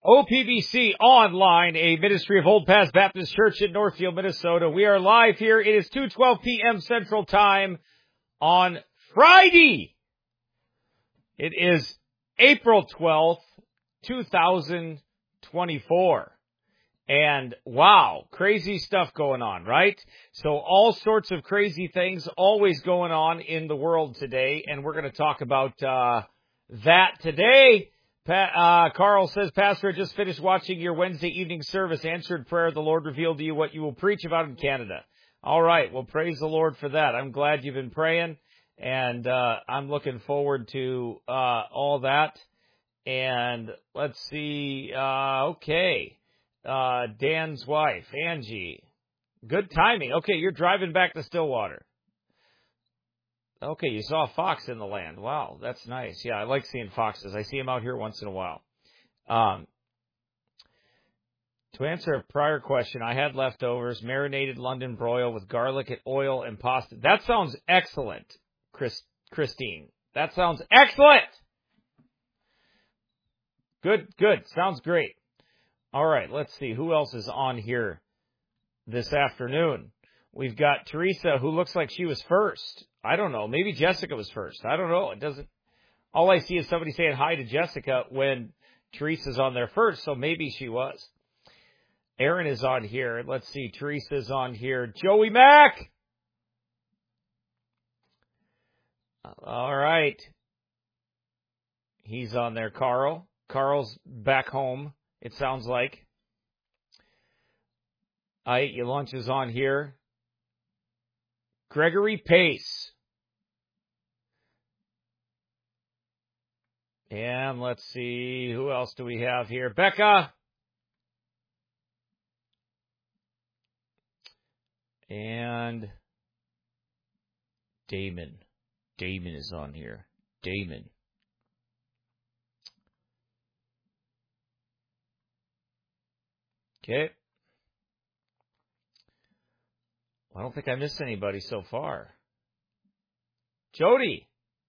OPBC Online, a ministry of Old Paths Baptist Church in Northfield, Minnesota. We are live here. It is 2:12 p.m. Central Time on Friday. It is April 12th, 2024. And wow, crazy stuff going on, right? So all sorts of crazy things always going on in the world today, and we're going to talk about that today. Carl says, Pastor, I just finished watching your Wednesday evening service, answered prayer. The Lord revealed to you what you will preach about in Canada. All right. Well, praise the Lord for that. I'm glad you've been praying, and I'm looking forward to all that. And let's see. Okay. Dan's wife, Angie. Good timing. Okay, you're driving back to Stillwater. Okay, you saw a fox in the land. Wow, that's nice. Yeah, I like seeing foxes. I see them out here once in a while. To answer a prior question, I had leftovers, marinated London broil with garlic and oil and pasta. That sounds excellent, Christine. That sounds excellent. Good. Sounds great. All right, let's see. Who else is on here this afternoon? We've got Teresa, who looks like she was first. I don't know. Maybe Jessica was first. I don't know. It doesn't. All I see is somebody saying hi to Jessica when Teresa's on there first, so maybe she was. Aaron is on here. Let's see. Teresa's on here. Joey Mack. All right. He's on there. Carl's back home, it sounds like. I Ate Your Lunch is on here. Gregory Pace. And let's see, who else do we have here? Becca. And Damon. Damon is on here. Damon. Okay. I don't think I missed anybody so far. Jody.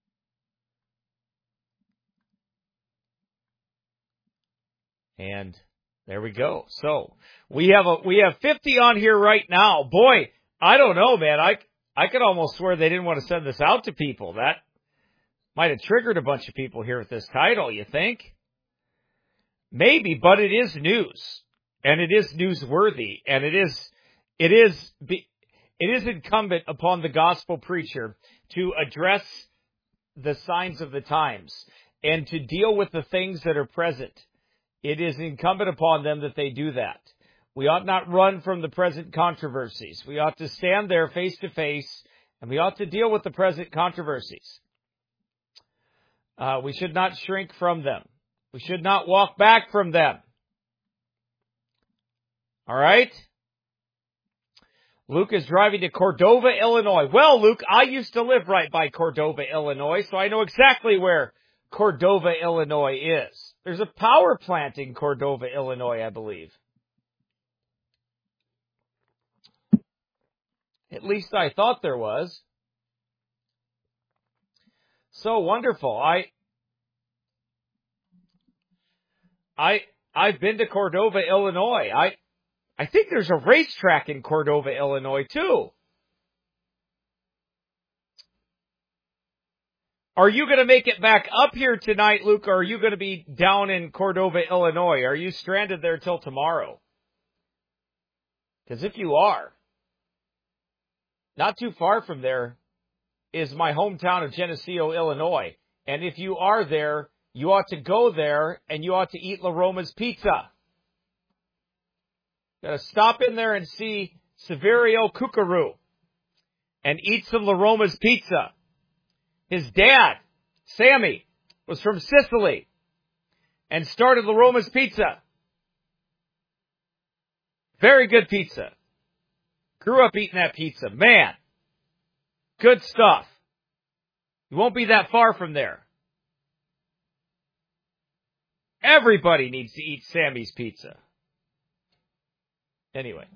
And there we go. So we have 50 on here right now. Boy, I don't know, man. I could almost swear they didn't want to send this out to people. That might have triggered a bunch of people here with this title, you think? Maybe, but it is news. And it is newsworthy. And it is incumbent upon the gospel preacher to address the signs of the times and to deal with the things that are present. It is incumbent upon them that they do that. We ought not run from the present controversies. We ought to stand there face to face, and we ought to deal with the present controversies. We should not shrink from them. We should not walk back from them. All right? Luke is driving to Cordova, Illinois. Well, Luke, I used to live right by Cordova, Illinois, so I know exactly where Cordova, Illinois is. There's a power plant in Cordova, Illinois, I believe. At least I thought there was. So wonderful. I've been to Cordova, Illinois. I think there's a racetrack in Cordova, Illinois, too. Are you going to make it back up here tonight, Luke, or are you going to be down in Cordova, Illinois? Are you stranded there till tomorrow? Because if you are, not too far from there is my hometown of Geneseo, Illinois. And if you are there, you ought to go there and you ought to eat La Roma's Pizza. Got to stop in there and see Saverio Cucurù and eat some La Roma's Pizza. His dad, Sammy, was from Sicily and started La Roma's Pizza. Very good pizza. Grew up eating that pizza. Man, good stuff. You won't be that far from there. Everybody needs to eat Sammy's Pizza. Anyway.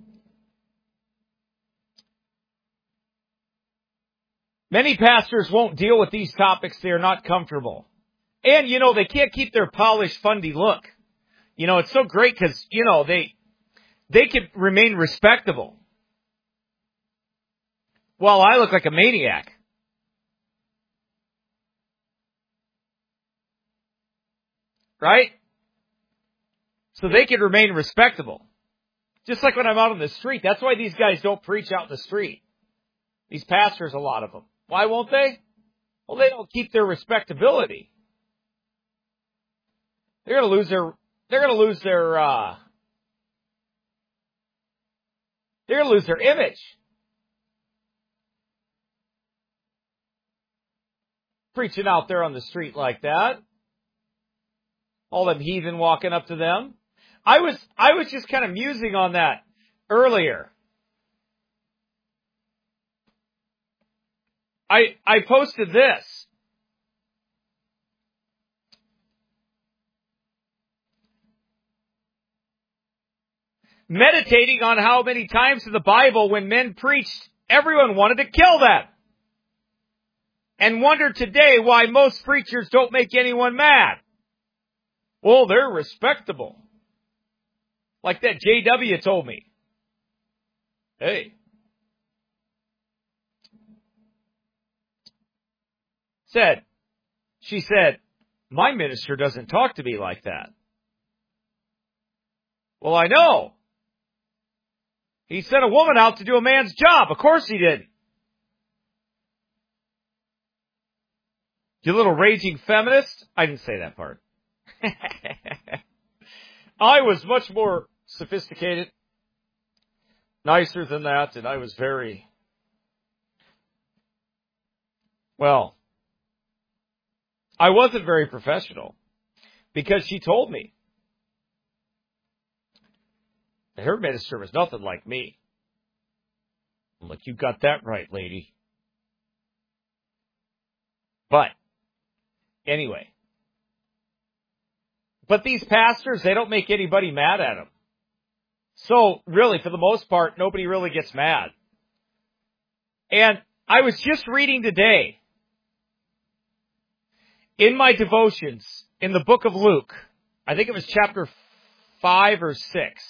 Many pastors won't deal with these topics. They are not comfortable. And, they can't keep their polished, fundy look. You know, it's so great because, you know, they can remain respectable. Well, I look like a maniac. Right? So they can remain respectable. Just like when I'm out on the street. That's why these guys don't preach out in the street. These pastors, a lot of them. Why won't they? Well, they don't keep their respectability. They're going to lose their image. Preaching out there on the street like that. All them heathen walking up to them. I was just kind of musing on that earlier. I posted this. Meditating on how many times in the Bible when men preached, everyone wanted to kill them. And wonder today why most preachers don't make anyone mad. Well, they're respectable. Like that JW told me. Hey. She said, my minister doesn't talk to me like that. Well, I know. He sent a woman out to do a man's job. Of course he did. You little raging feminist. I didn't say that part. I was much more sophisticated, nicer than that, and I was I wasn't very professional because she told me that her minister was nothing like me. I'm like, you got that right, lady. But anyway, but these pastors, they don't make anybody mad at them. So really, for the most part, nobody really gets mad. And I was just reading today in my devotions in the book of Luke. I think it was chapter 5 or 6.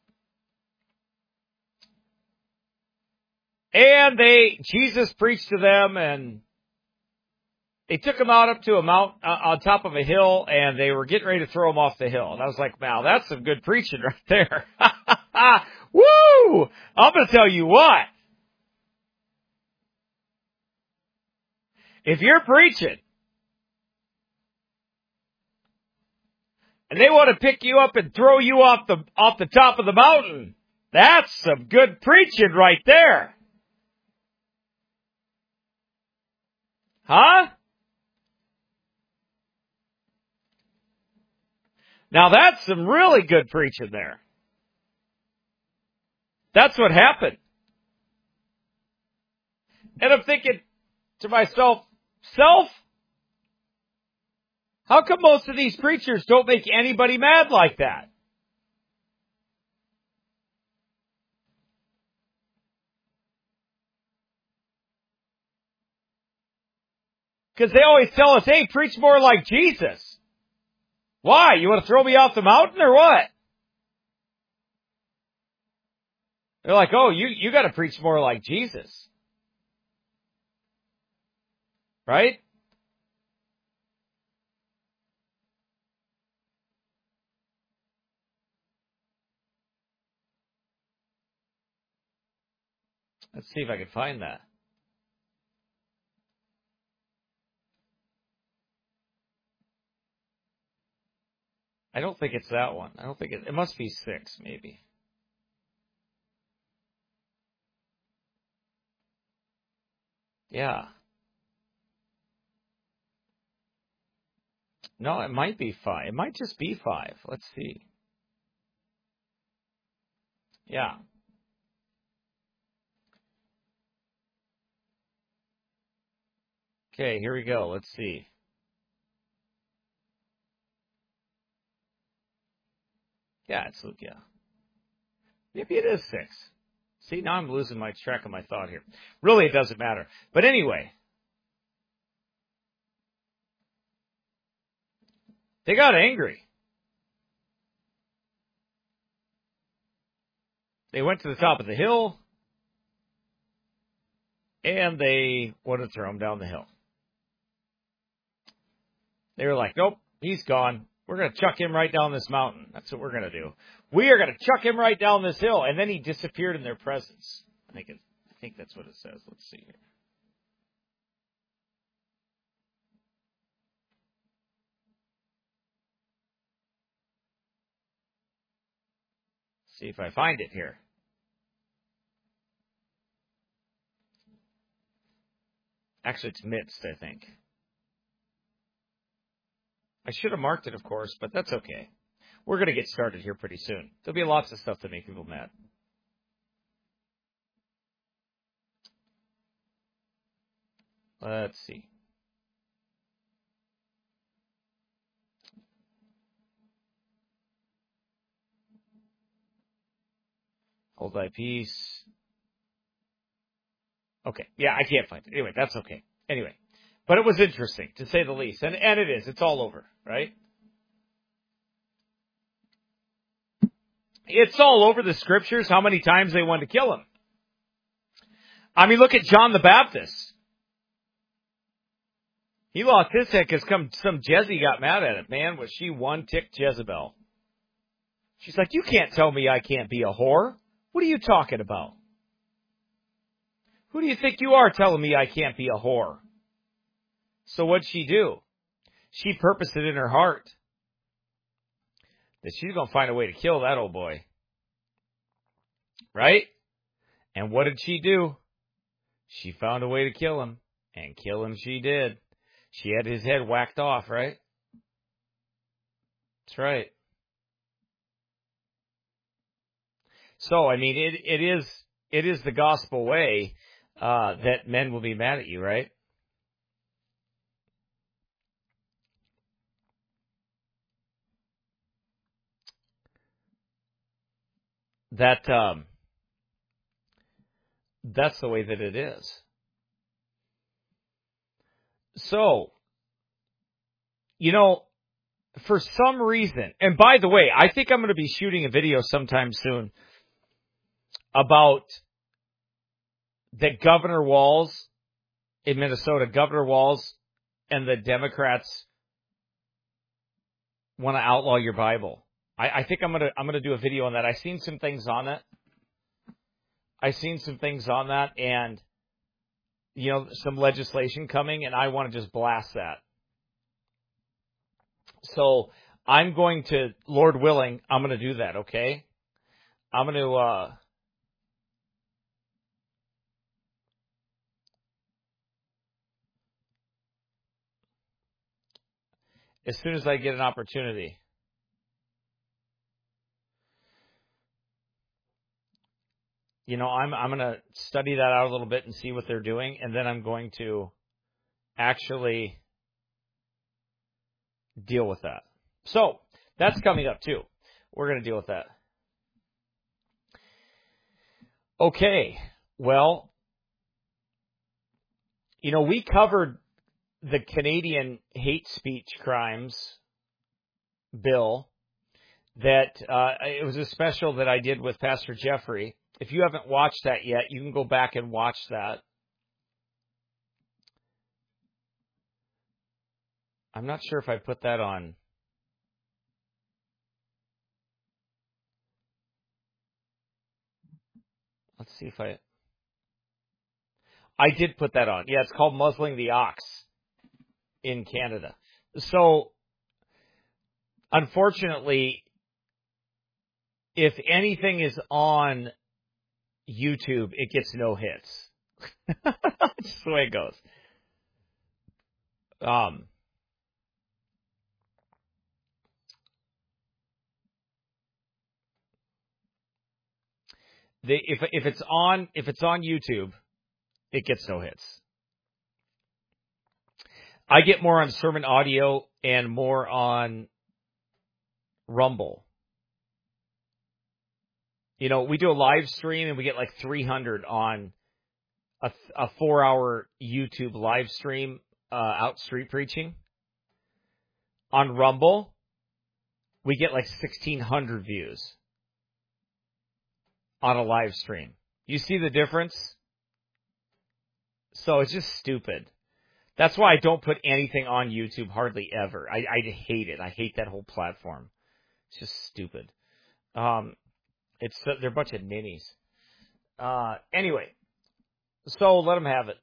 And Jesus preached to them, and they took him out up to a mount on top of a hill, and they were getting ready to throw him off the hill. And I was like, wow, that's some good preaching right there. Woo! I'm going to tell you what. If you're preaching, and they want to pick you up and throw you off the top of the mountain, that's some good preaching right there. Huh? Now that's some really good preaching there. That's what happened. And I'm thinking to myself, how come most of these preachers don't make anybody mad like that? Because they always tell us, hey, preach more like Jesus. Why? You want to throw me off the mountain or what? They're like, oh, you got to preach more like Jesus. Right? Let's see if I can find that. I don't think it's that one. I don't think it must be 6, maybe. Yeah. No, it might be 5. It might just be 5. Let's see. Yeah. Okay, here we go. Let's see. Yeah, it's Luke, yeah. Maybe it is 6. See, now I'm losing my track of my thought here. Really, it doesn't matter. But anyway, they got angry. They went to the top of the hill, and they wanted to throw him down the hill. They were like, nope, he's gone. We're going to chuck him right down this mountain. That's what we're going to do. We are going to chuck him right down this hill. And then he disappeared in their presence. I think that's what it says. Let's see here. See if I find it here. Actually, it's midst, I think. I should have marked it, of course, but that's okay. We're going to get started here pretty soon. There'll be lots of stuff to make people mad. Let's see. Hold thy peace. Okay. Yeah, I can't find it. Anyway, that's okay. Anyway. But it was interesting, to say the least. And it is. It's all over, right? It's all over the scriptures how many times they wanted to kill him. I mean, look at John the Baptist. He lost his head because some Jezzy got mad at it. Man, was she one ticked Jezebel. She's like, you can't tell me I can't be a whore. What are you talking about? Who do you think you are telling me I can't be a whore? So what'd she do? She purposed it in her heart that she's going to find a way to kill that old boy. Right? And what did she do? She found a way to kill him. And kill him she did. She had his head whacked off, right? That's right. So, I mean, it is the gospel way that men will be mad at you, right? That's the way that it is. So, you know, for some reason, and by the way, I think I'm going to be shooting a video sometime soon about that Governor Walz in Minnesota, Governor Walz and the Democrats want to outlaw your Bible. I think I'm gonna do a video on that. I've seen some things on it. And you know, some legislation coming, and I want to just blast that. So I'm going to, Lord willing, I'm going to do that. Okay, I'm going to. As soon as I get an opportunity. You know, I'm going to study that out a little bit and see what they're doing, and then I'm going to actually deal with that. So, that's coming up too. We're going to deal with that. Okay, well, you know, we covered the Canadian hate speech crimes bill that it was a special that I did with Pastor Jeffrey. If you haven't watched that yet, you can go back and watch that. I'm not sure if I put that on. Let's see if I did put that on. Yeah, it's called Muzzling the Ox in Canada. So, unfortunately, if anything is on YouTube, it gets no hits. That's the way it goes. If it's on YouTube, it gets no hits. I get more on sermon audio and more on Rumble. You know, we do a live stream and we get like 300 on a 4-hour YouTube live stream out street preaching. On Rumble, we get like 1,600 views. on a live stream. You see the difference? So it's just stupid. That's why I don't put anything on YouTube hardly ever. I hate it. I hate that whole platform. It's just stupid. They're a bunch of ninnies. Anyway, so let them have it.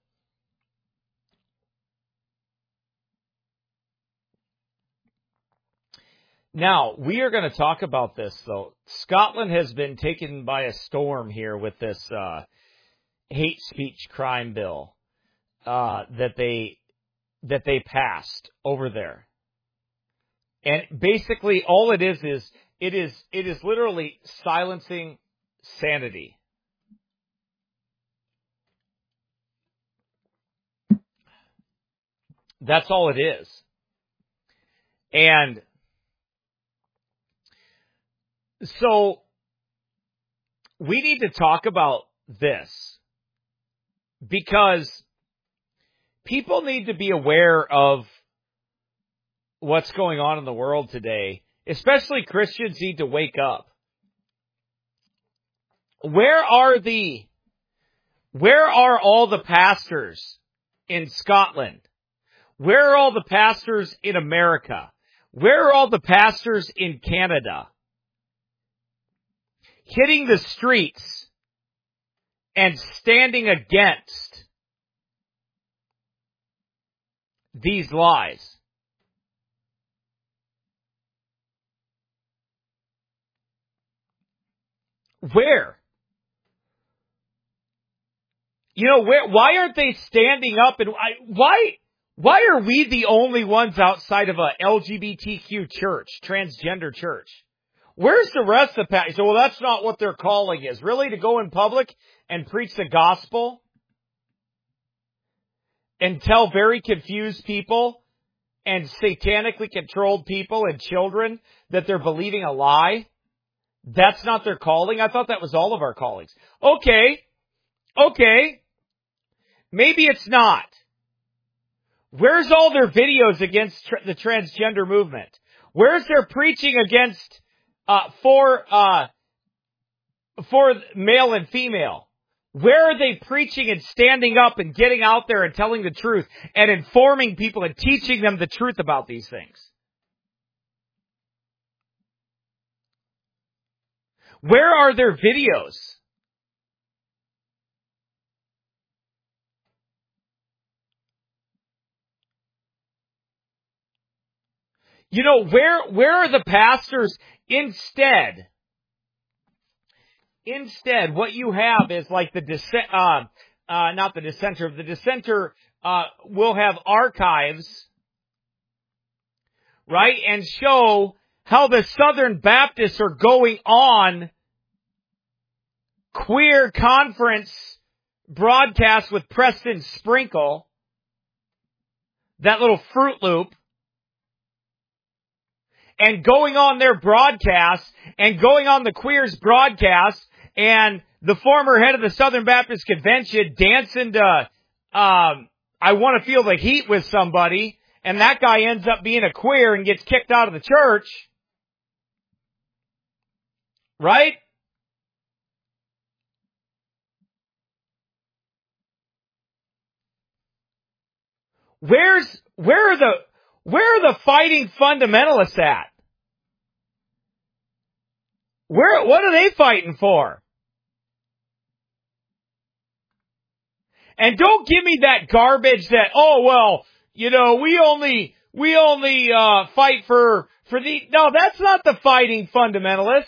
Now, we are going to talk about this, though. Scotland has been taken by a storm here with this hate speech crime bill that they passed over there. And basically all it is literally silencing sanity. That's all it is. And so we need to talk about this because people need to be aware of what's going on in the world today. Especially Christians need to wake up. Where are all the pastors in Scotland? Where are all the pastors in America? Where are all the pastors in Canada? Hitting the streets and standing against these lies. Where? Why aren't they standing up and why are we the only ones outside of a LGBTQ church, transgender church? Where's the rest of the pastors? So, well, that's not what their calling is. Really? To go in public and preach the gospel? And tell very confused people and satanically controlled people and children that they're believing a lie? That's not their calling? I thought that was all of our callings. Okay. Maybe it's not. Where's all their videos against the transgender movement? Where's their preaching against for male and female? Where are they preaching and standing up and getting out there and telling the truth and informing people and teaching them the truth about these things? Where are their videos? Where are the pastors instead? Instead, what you have is like the not the dissenter. The dissenter will have archives, right, and show how the Southern Baptists are going on queer conference broadcast with Preston Sprinkle, that little Fruit Loop, and going on their broadcast and going on the queers broadcast and the former head of the Southern Baptist Convention dancing to I Want to Feel the Heat with somebody, and that guy ends up being a queer and gets kicked out of the church. Right? Where are the fighting fundamentalists at? What are they fighting for? And don't give me that garbage that, we only fight for the, no, that's not the fighting fundamentalist.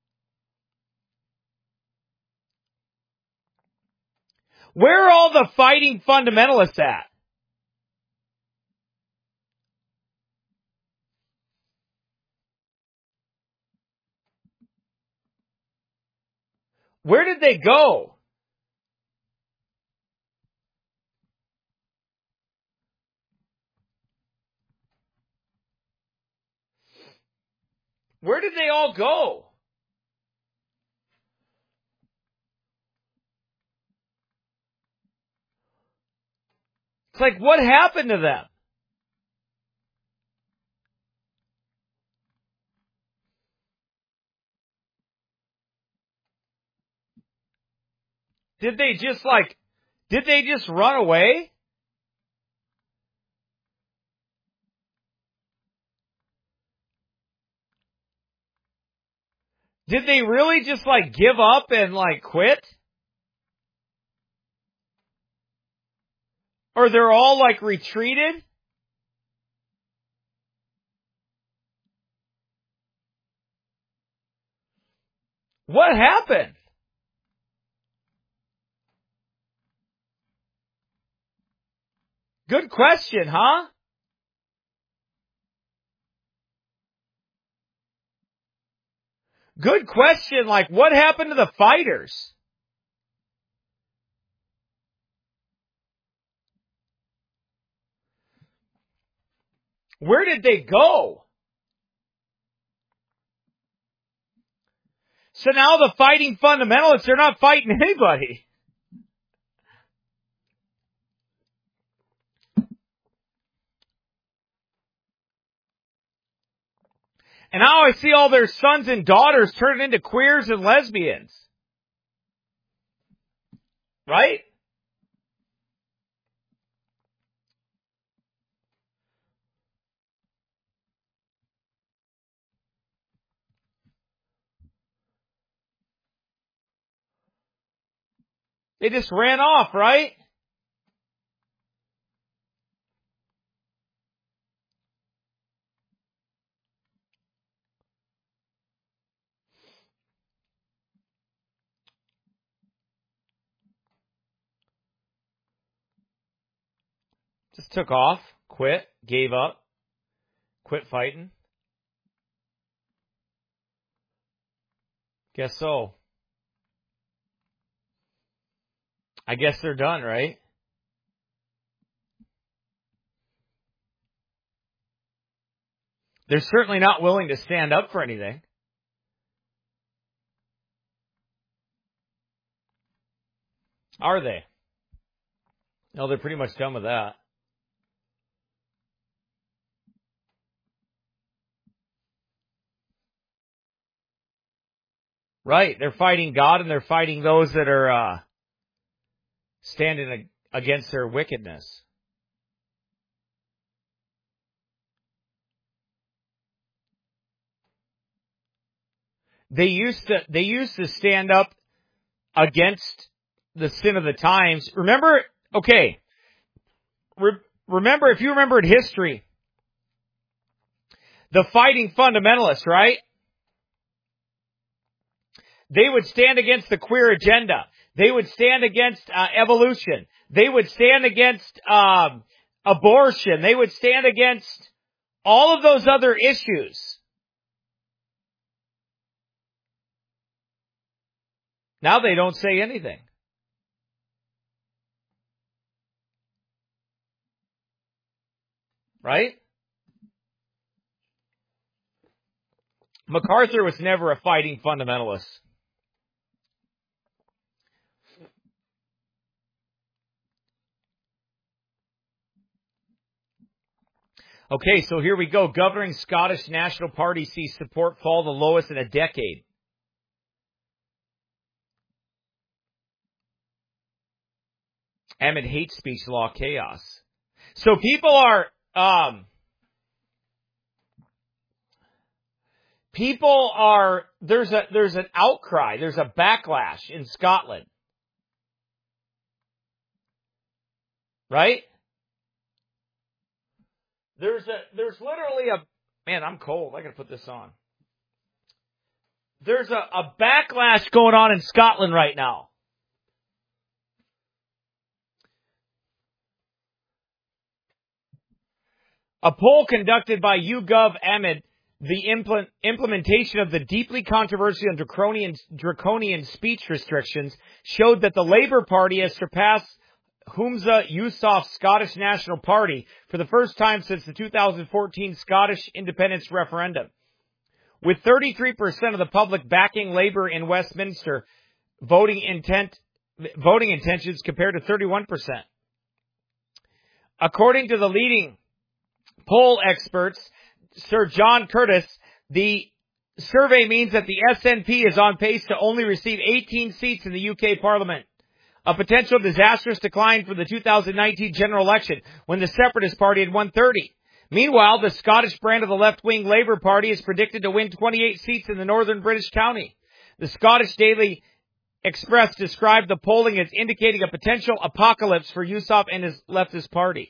Where are all the fighting fundamentalists at? Where did they go? Where did they all go? It's like, what happened to them? Did they just run away? Did they really just give up and quit? Or they're all retreated? What happened? Good question, huh? Good question. What happened to the fighters? Where did they go? So now the fighting fundamentalists, they're not fighting anybody. And now I see all their sons and daughters turning into queers and lesbians. Right? They just ran off, right? Just took off, quit, gave up, quit fighting. Guess so. I guess they're done, right? They're certainly not willing to stand up for anything. Are they? No, they're pretty much done with that. Right. They're fighting God and they're fighting those that are standing against their wickedness. They used to stand up against the sin of the times. Remember, okay, remember, if you remembered history, the fighting fundamentalists, right? They would stand against the queer agenda. They would stand against evolution. They would stand against abortion. They would stand against all of those other issues. Now they don't say anything. Right? MacArthur was never a fighting fundamentalist. Okay, so here we go. Governing Scottish National Party sees support fall the lowest in a decade. Amid hate speech law chaos. So people are there's an outcry, there's a backlash in Scotland. Right? There's literally man, I'm cold. I gotta put this on. There's a backlash going on in Scotland right now. A poll conducted by YouGov amid the implementation of the deeply controversial and draconian speech restrictions showed that the Labour Party has surpassed Humza Yousaf's Scottish National Party for the first time since the 2014 Scottish independence referendum. With 33% of the public backing Labour in Westminster, voting intentions compared to 31%. According to the leading poll experts, Sir John Curtis, the survey means that the SNP is on pace to only receive 18 seats in the UK Parliament, a potential disastrous decline for the 2019 general election when the Separatist Party had won 30. Meanwhile, the Scottish brand of the left-wing Labour Party is predicted to win 28 seats in the northern British county. The Scottish Daily Express described the polling as indicating a potential apocalypse for Yousaf and his leftist party.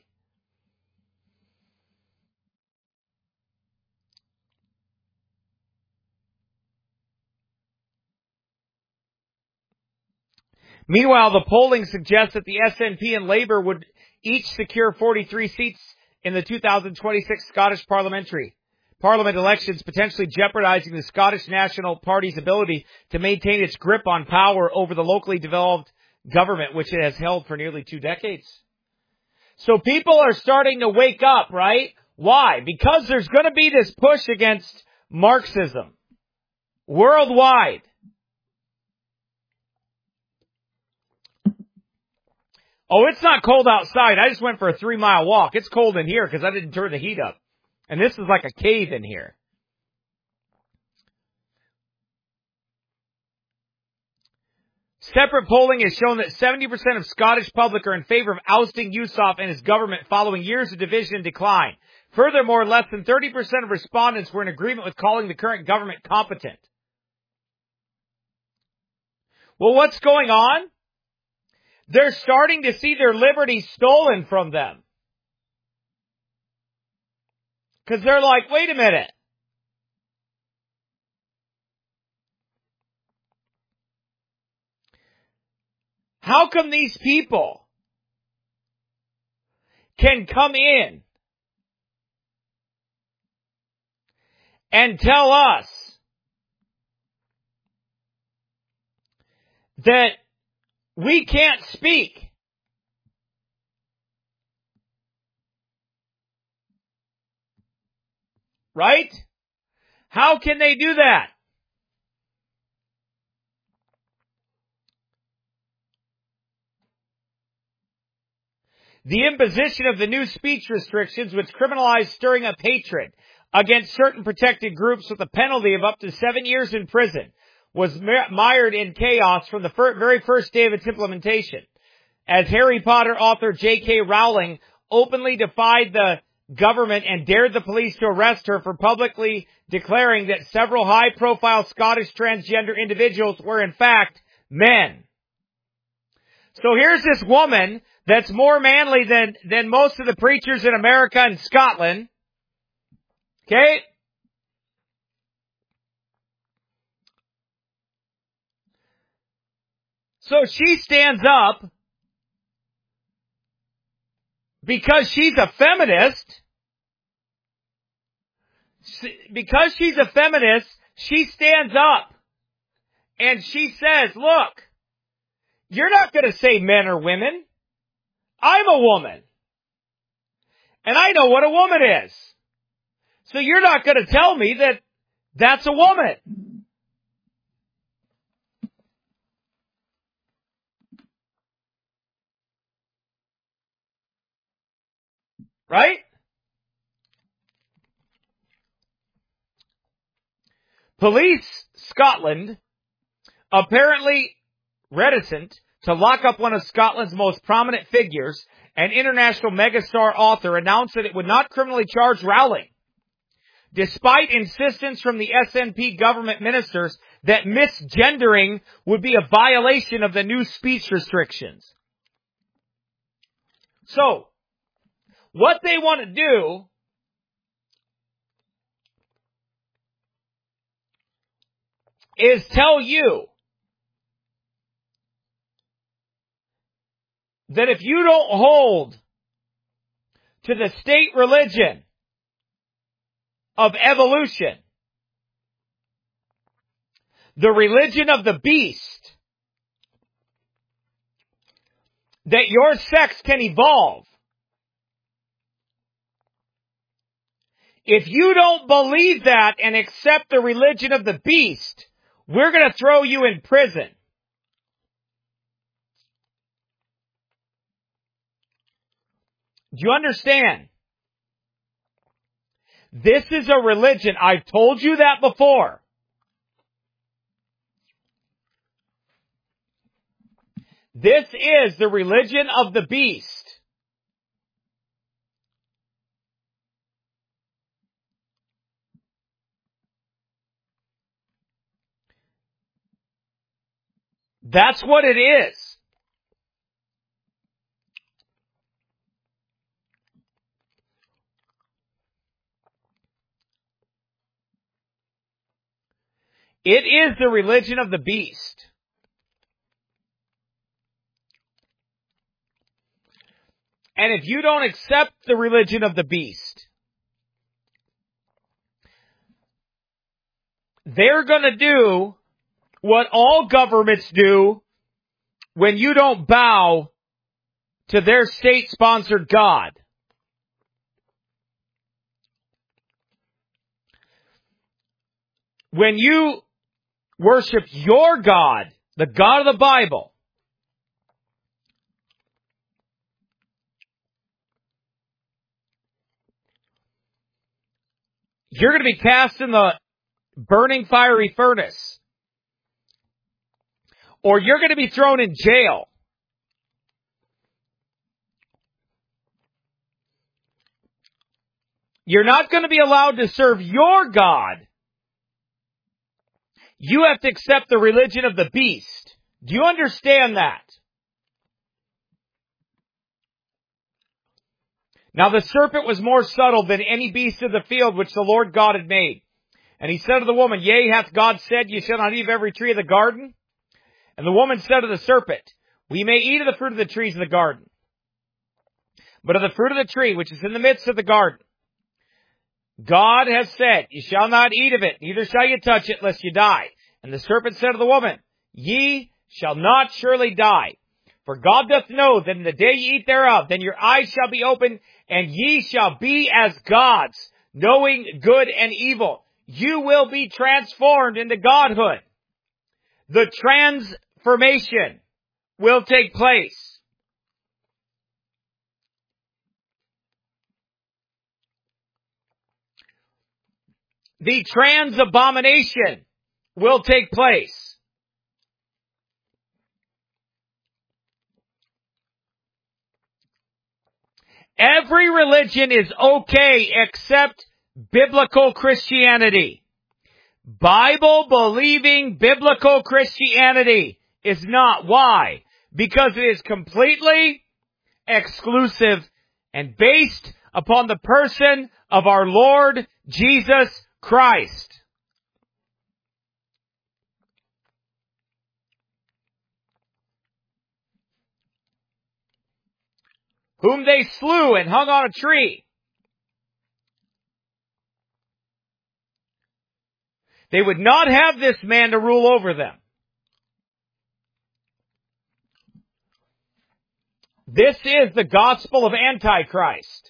Meanwhile, the polling suggests that the SNP and Labour would each secure 43 seats in the 2026 Scottish Parliament elections, potentially jeopardizing the Scottish National Party's ability to maintain its grip on power over the locally developed government, which it has held for nearly 2 decades. So people are starting to wake up, right? Why? Because there's going to be this push against Marxism worldwide. Oh, it's not cold outside. I just went for a 3-mile walk. It's cold in here because I didn't turn the heat up. And this is like a cave in here. Separate polling has shown that 70% of Scottish public are in favor of ousting Yousaf and his government following years of division and decline. Furthermore, less than 30% of respondents were in agreement with calling the current government competent. Well, what's going on? They're starting to see their liberty stolen from them. Because they're like, wait a minute. How come these people can come in and tell us that we can't speak? Right? How can they do that? The imposition of the new speech restrictions, which criminalize stirring up hatred against certain protected groups with a penalty of up to 7 years in prison, was mired in chaos from the very first day of its implementation, as Harry Potter author J.K. Rowling openly defied the government and dared the police to arrest her for publicly declaring that several high-profile Scottish transgender individuals were in fact men. So here's this woman that's more manly than most of the preachers in America and Scotland. Okay? So she stands up because she's a feminist. Because she's a feminist, she stands up and she says, look, you're not going to say men or women. I'm a woman. And I know what a woman is. So you're not going to tell me that that's a woman. Right? Police Scotland, apparently reticent to lock up one of Scotland's most prominent figures, an international megastar author, announced that it would not criminally charge Rowling, despite insistence from the SNP government ministers that misgendering would be a violation of the new speech restrictions. So, what they want to do is tell you that if you don't hold to the state religion of evolution, the religion of the beast, that your sex can evolve. If you don't believe that and accept the religion of the beast, we're going to throw you in prison. Do you understand? This is a religion. I've told you that before. This is the religion of the beast. That's what it is. It is the religion of the beast. And if you don't accept the religion of the beast, they're going to do what all governments do when you don't bow to their state-sponsored God. When you worship your God, the God of the Bible, you're going to be cast in the burning fiery furnace. Or you're going to be thrown in jail. You're not going to be allowed to serve your God. You have to accept the religion of the beast. Do you understand that? Now the serpent was more subtle than any beast of the field which the Lord God had made. And he said to the woman, Yea, hath God said, Ye shall not eat of every tree of the garden? And the woman said to the serpent, We may eat of the fruit of the trees of the garden. But of the fruit of the tree which is in the midst of the garden, God has said, You shall not eat of it, neither shall you touch it, lest you die. And the serpent said to the woman, Ye shall not surely die. For God doth know that in the day ye eat thereof, then your eyes shall be opened, and ye shall be as gods, knowing good and evil. You will be transformed into godhood. The transformation will take place. The trans-abomination will take place. Every religion is okay except biblical Christianity. Bible-believing biblical Christianity is not. Why? Because it is completely exclusive and based upon the person of our Lord Jesus Christ. Whom they slew and hung on a tree. They would not have this man to rule over them. This is the gospel of Antichrist.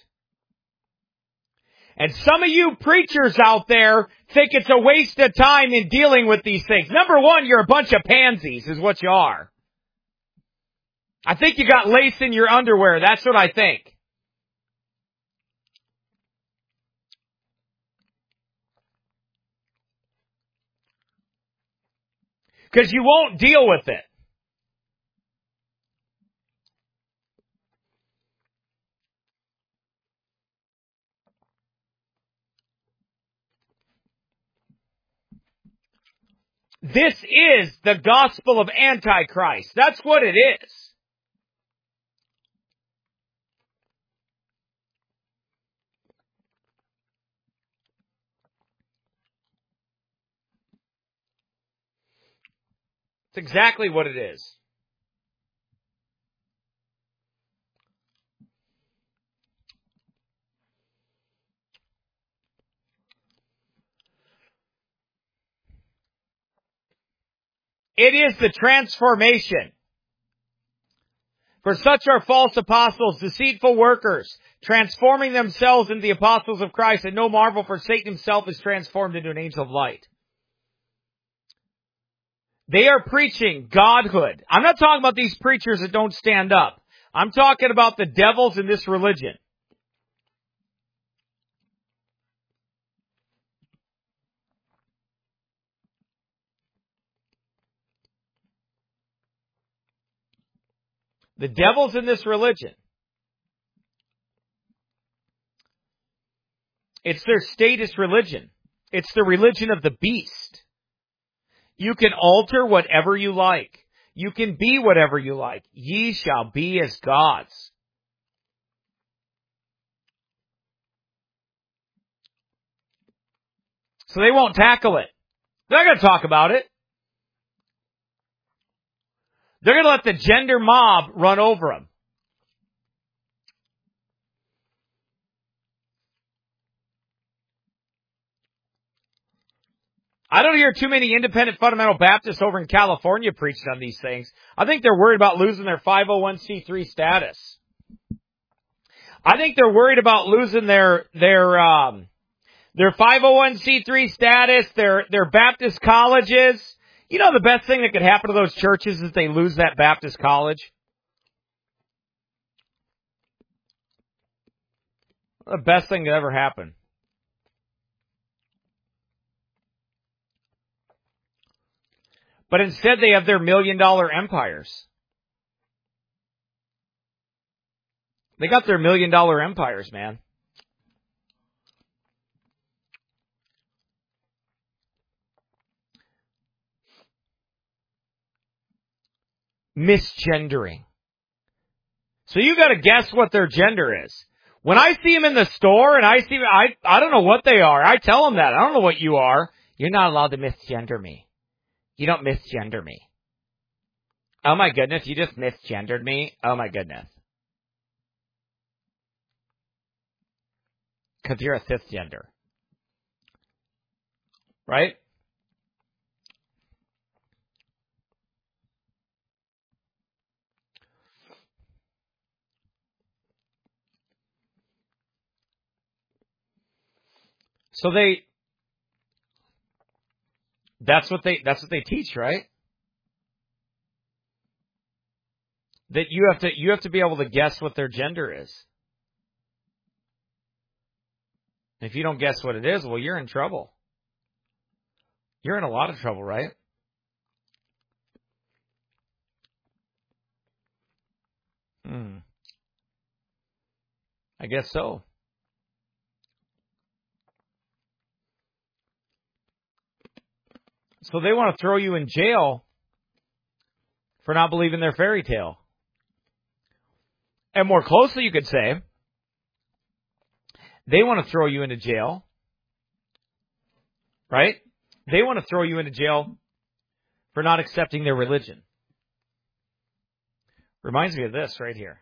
And some of you preachers out there think it's a waste of time in dealing with these things. Number one, you're a bunch of pansies is what you are. I think you got lace in your underwear. That's what I think. Because you won't deal with it. This is the gospel of Antichrist. That's what it is. It's exactly what it is. It is the transformation. For such are false apostles, deceitful workers, transforming themselves into the apostles of Christ, and no marvel, for Satan himself is transformed into an angel of light. They are preaching godhood. I'm not talking about these preachers that don't stand up. I'm talking about the devils in this religion. The devil's in this religion. It's their status religion. It's the religion of the beast. You can alter whatever you like. You can be whatever you like. Ye shall be as gods. So they won't tackle it. They're not going to talk about it. They're going to let the gender mob run over them. I don't hear too many independent fundamental Baptists over in California preaching on these things. I think they're worried about losing their 501c3 status. I think they're worried about losing their 501c3 status, their Baptist colleges. You know the best thing that could happen to those churches is they lose that Baptist college? The best thing that ever happened. But instead they have their $1 million empires. They got their $1 million empires, man. Misgendering. So you got to guess what their gender is. When I see them in the store and I don't know what they are. I tell them that. I don't know what you are. You're not allowed to misgender me. You don't misgender me. Oh my goodness, you just misgendered me? Oh my goodness. Because you're a cisgender. Right? So that's what they teach, right? That you have to be able to guess what their gender is. If you don't guess what it is, well, you're in trouble. You're in a lot of trouble, right? I guess so. So they want to throw you in jail for not believing their fairy tale. And more closely, you could say, they want to throw you into jail, right? They want to throw you into jail for not accepting their religion. Reminds me of this right here.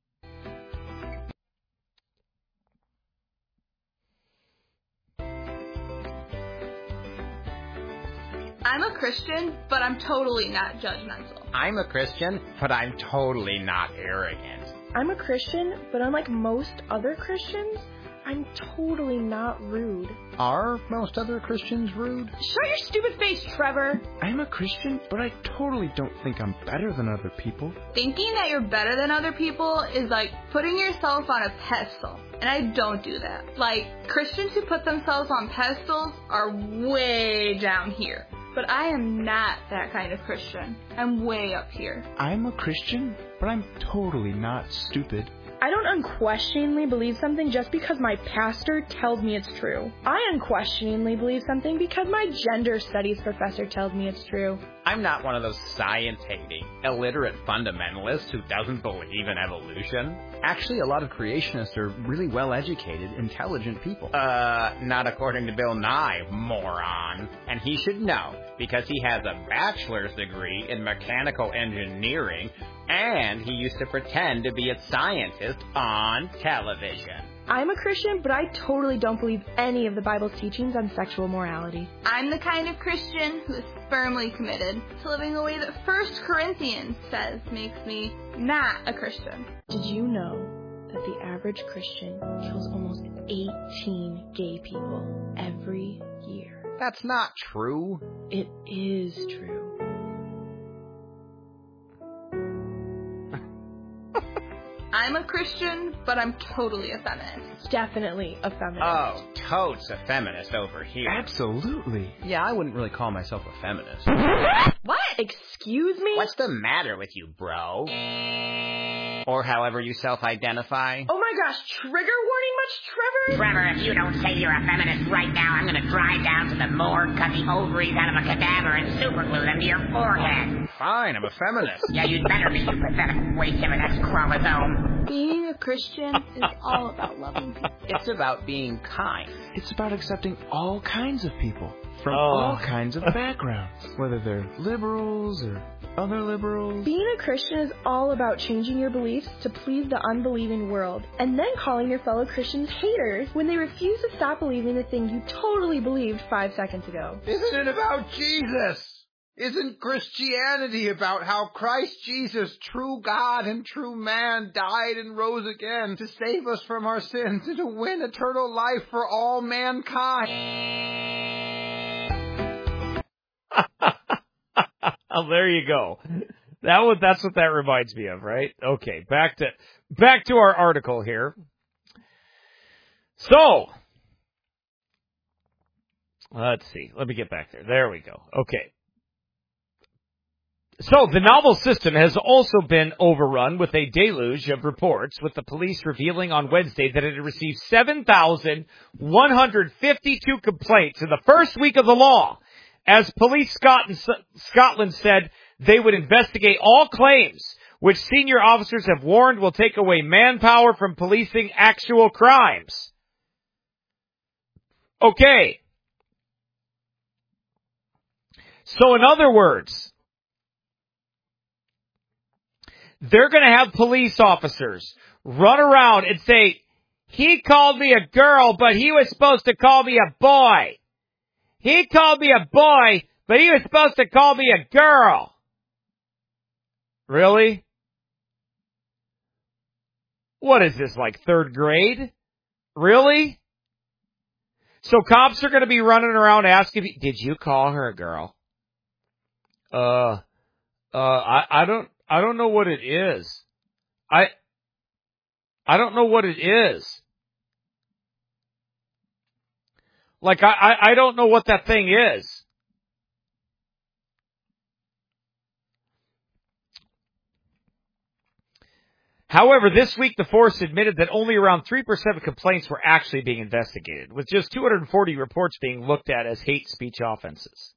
I'm a Christian, but I'm totally not judgmental. I'm a Christian, but I'm totally not arrogant. I'm a Christian, but unlike most other Christians, I'm totally not rude. Are most other Christians rude? Shut your stupid face, Trevor. I'm a Christian, but I totally don't think I'm better than other people. Thinking that you're better than other people is like putting yourself on a pedestal. And I don't do that. Like, Christians who put themselves on pedestals are way down here. But I am not that kind of Christian. I'm way up here. I'm a Christian, but I'm totally not stupid. I don't unquestioningly believe something just because my pastor tells me it's true. I unquestioningly believe something because my gender studies professor tells me it's true. I'm not one of those science-hating, illiterate fundamentalists who doesn't believe in evolution. Actually, a lot of creationists are really well-educated, intelligent people. Not according to Bill Nye, moron. And he should know, because he has a bachelor's degree in mechanical engineering, and he used to pretend to be a scientist on television. I'm a Christian, but I totally don't believe any of the Bible's teachings on sexual morality. I'm the kind of Christian who is firmly committed to living the way that 1 Corinthians says makes me not a Christian. Did you know that the average Christian kills almost 18 gay people every year? That's not true. It is true. I'm a Christian, but I'm totally a feminist. Definitely a feminist. Oh, totes a feminist over here. Absolutely. Yeah, I wouldn't really call myself a feminist. What? Excuse me? What's the matter with you, bro? Or however you self-identify. Oh my gosh, trigger warning much, Trevor? Trevor, if you don't say you're a feminist right now, I'm gonna drive down to the morgue, cut the ovaries out of a cadaver, and superglue them to your forehead. Fine, I'm a feminist. Yeah, you'd better be, you pathetic waste of an X-chromosome. Being a Christian is all about loving people. It's about being kind. It's about accepting all kinds of people from all kinds of backgrounds, whether they're liberals or other liberals. Being a Christian is all about changing your beliefs to please the unbelieving world, and then calling your fellow Christians haters when they refuse to stop believing the thing you totally believed 5 seconds ago. Isn't it about Jesus? Isn't Christianity about how Christ Jesus, true God and true man, died and rose again to save us from our sins and to win eternal life for all mankind? Oh, there you go. That's what that reminds me of, right? Okay, back to our article here. So, let's see. Let me get back there. There we go. Okay. So, the novel system has also been overrun with a deluge of reports, with the police revealing on Wednesday that it had received 7,152 complaints in the first week of the law, as Police Scotland said they would investigate all claims, which senior officers have warned will take away manpower from policing actual crimes. Okay. So, in other words, they're going to have police officers run around and say, he called me a girl, but he was supposed to call me a boy. He called me a boy, but he was supposed to call me a girl. Really? What is this, like 3rd grade? Really? So cops are going to be running around asking, did you call her a girl? I don't know what it is. I don't know what it is. Like, I don't know what that thing is. However, this week the force admitted that only around 3% of complaints were actually being investigated, with just 240 reports being looked at as hate speech offenses.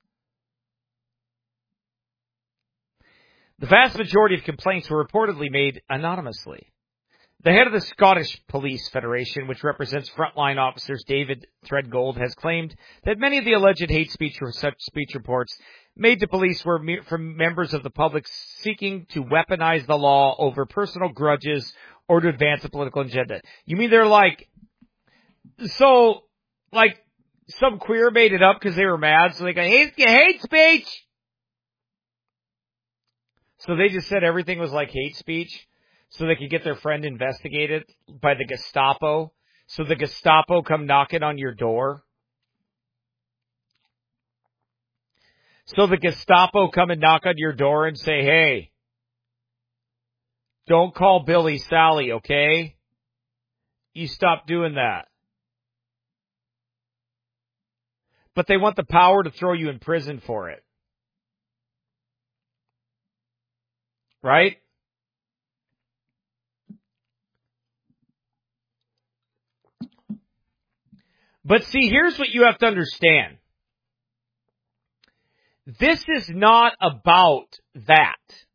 The vast majority of complaints were reportedly made anonymously. The head of the Scottish Police Federation, which represents frontline officers, David Threadgold, has claimed that many of the alleged hate speech or such speech reports made to police were from members of the public seeking to weaponize the law over personal grudges or to advance a political agenda. You mean they're like, so, like, some queer made it up because they were mad, so they go, hate speech! So they just said everything was like hate speech so they could get their friend investigated by the Gestapo. So the Gestapo come knocking on your door. So the Gestapo come and knock on your door and say, hey, don't call Billy Sally, okay? You stop doing that. But they want the power to throw you in prison for it. Right? But see, here's what you have to understand. This is not about that.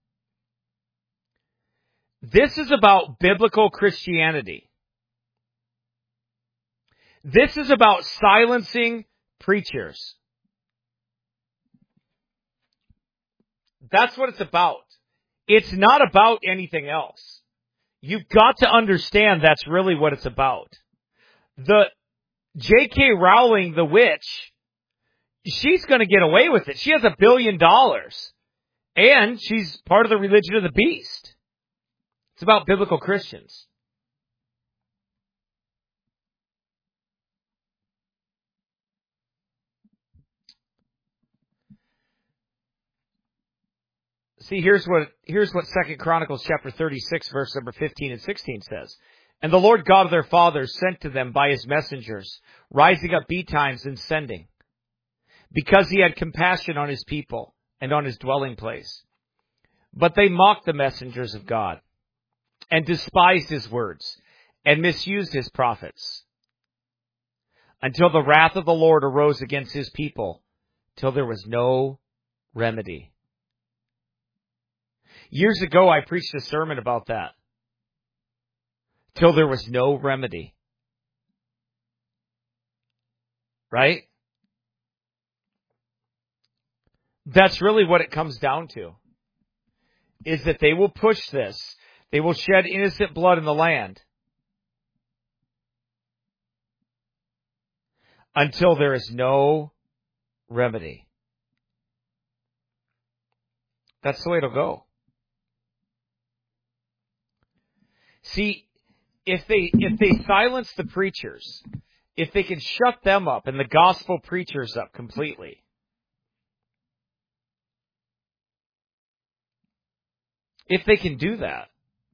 This is about biblical Christianity. This is about silencing preachers. That's what it's about. It's not about anything else. You've got to understand that's really what it's about. The J.K. Rowling, the witch, she's going to get away with it. She has $1 billion. And she's part of the religion of the beast. It's about biblical Christians. See, here's what 2 Chronicles chapter 36, verse number 15 and 16 says. And the Lord God of their fathers sent to them by his messengers, rising up betimes and sending, because he had compassion on his people, and on his dwelling place. But they mocked the messengers of God, and despised his words, and misused his prophets, until the wrath of the Lord arose against his people, till there was no remedy. Years ago, I preached a sermon about that. Till there was no remedy. Right? That's really what it comes down to. Is that they will push this. They will shed innocent blood in the land. Until there is no remedy. That's the way it'll go. See, if they silence the preachers, if they can shut them up and the gospel preachers up completely, if they can do that,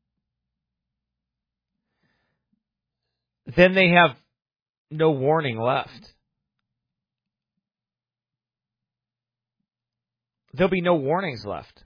then they have no warning left. There'll be no warnings left.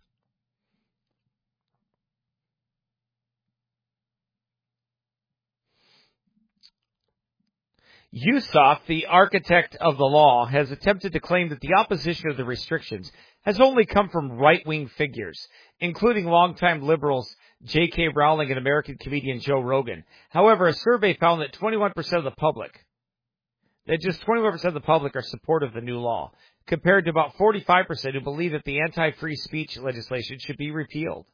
Yusuf, the architect of the law, has attempted to claim that the opposition to the restrictions has only come from right-wing figures, including longtime liberals J.K. Rowling and American comedian Joe Rogan. However, a survey found that 21% of the public, are supportive of the new law, compared to about 45% who believe that the anti-free speech legislation should be repealed.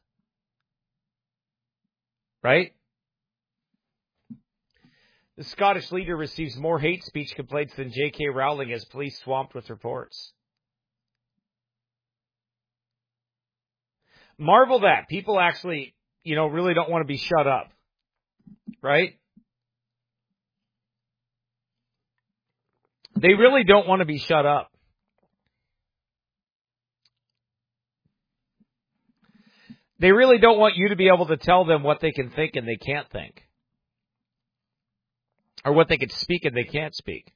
Right? The Scottish leader receives more hate speech complaints than J.K. Rowling as police swamped with reports. Marvel that. People actually, really don't want to be shut up. Right? They really don't want to be shut up. They really don't want you to be able to tell them what they can think and they can't think. Or what they can speak and they can't speak.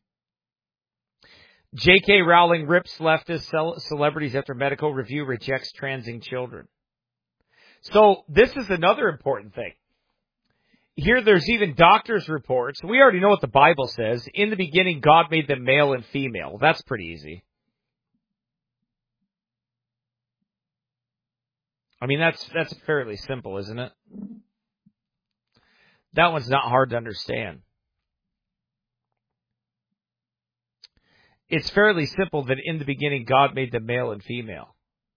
J.K. Rowling rips leftist celebrities after medical review rejects transing children. So this is another important thing. Here there's even doctors' reports. We already know what the Bible says. In the beginning, God made them male and female. That's pretty easy. I mean, that's fairly simple, isn't it? That one's not hard to understand. It's fairly simple that in the beginning, God made them male and female.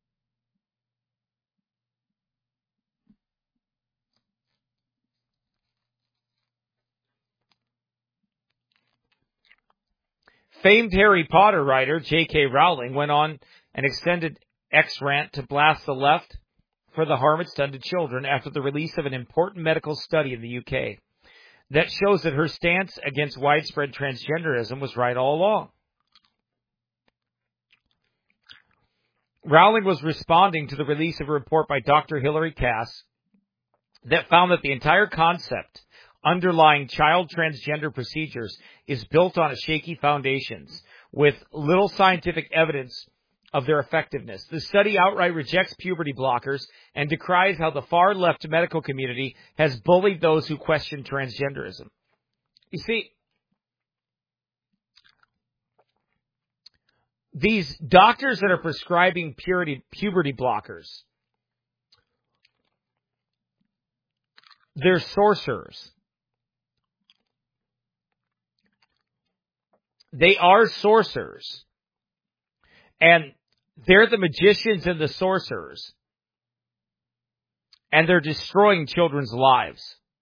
Famed Harry Potter writer J.K. Rowling went on an extended X-rant to blast the left for the harm it's done to children after the release of an important medical study in the UK that shows that her stance against widespread transgenderism was right all along. Rowling was responding to the release of a report by Dr. Hilary Cass that found that the entire concept underlying child transgender procedures is built on shaky foundations with little scientific evidence of their effectiveness. The study outright rejects puberty blockers and decries how the far-left medical community has bullied those who question transgenderism. You see, these doctors that are prescribing puberty blockers, they're sorcerers. They are sorcerers. And they're the magicians and the sorcerers. And they're destroying children's lives.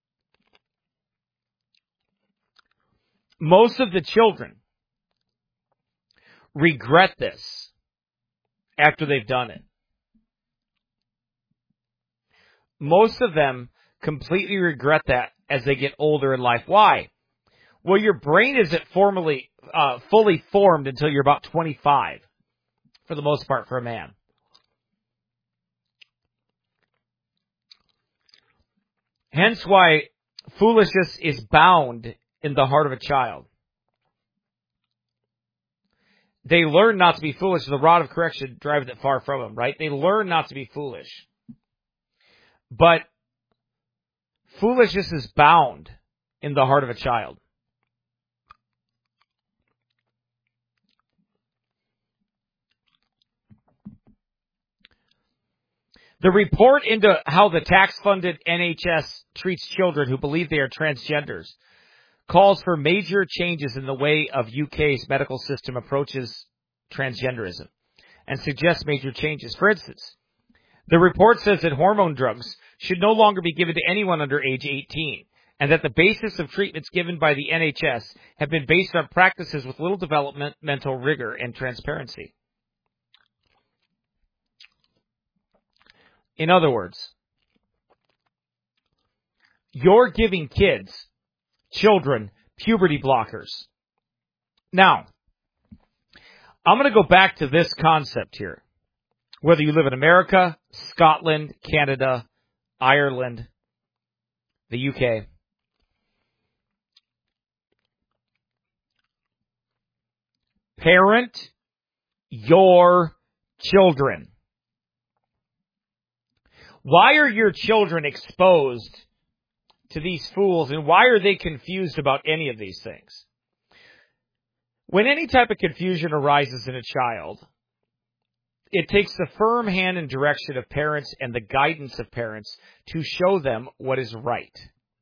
Most of the children regret this after they've done it. Most of them completely regret that as they get older in life. Why? Well, your brain isn't fully formed until you're about 25, for the most part, for a man. Hence why foolishness is bound in the heart of a child. They learn not to be foolish. The rod of correction driveth it far from them, right? They learn not to be foolish. But foolishness is bound in the heart of a child. The report into how the tax-funded NHS treats children who believe they are transgenders calls for major changes in the way of UK's medical system approaches transgenderism and suggests major changes. For instance, the report says that hormone drugs should no longer be given to anyone under age 18, and that the basis of treatments given by the NHS have been based on practices with little developmental rigor and transparency. In other words, you're giving children, puberty blockers. Now, I'm going to go back to this concept here. Whether you live in America, Scotland, Canada, Ireland, the UK. Parent your children. Why are your children exposed to these fools, and why are they confused about any of these things? When any type of confusion arises in a child, it takes the firm hand and direction of parents and the guidance of parents to show them what is right.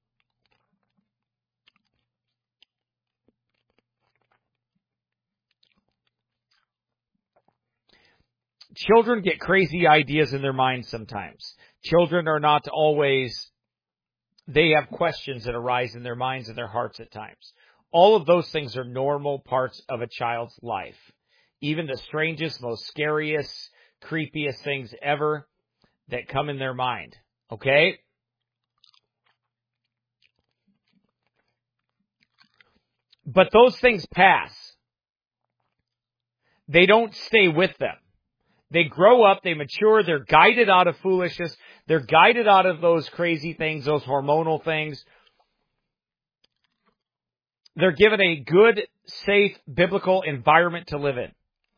Children get crazy ideas in their minds sometimes. Children are not always, they have questions that arise in their minds and their hearts at times. All of those things are normal parts of a child's life. Even the strangest, most scariest, creepiest things ever that come in their mind. Okay? But those things pass. They don't stay with them. They grow up, they mature, they're guided out of foolishness, they're guided out of those crazy things, those hormonal things. They're given a good, safe, biblical environment to live in.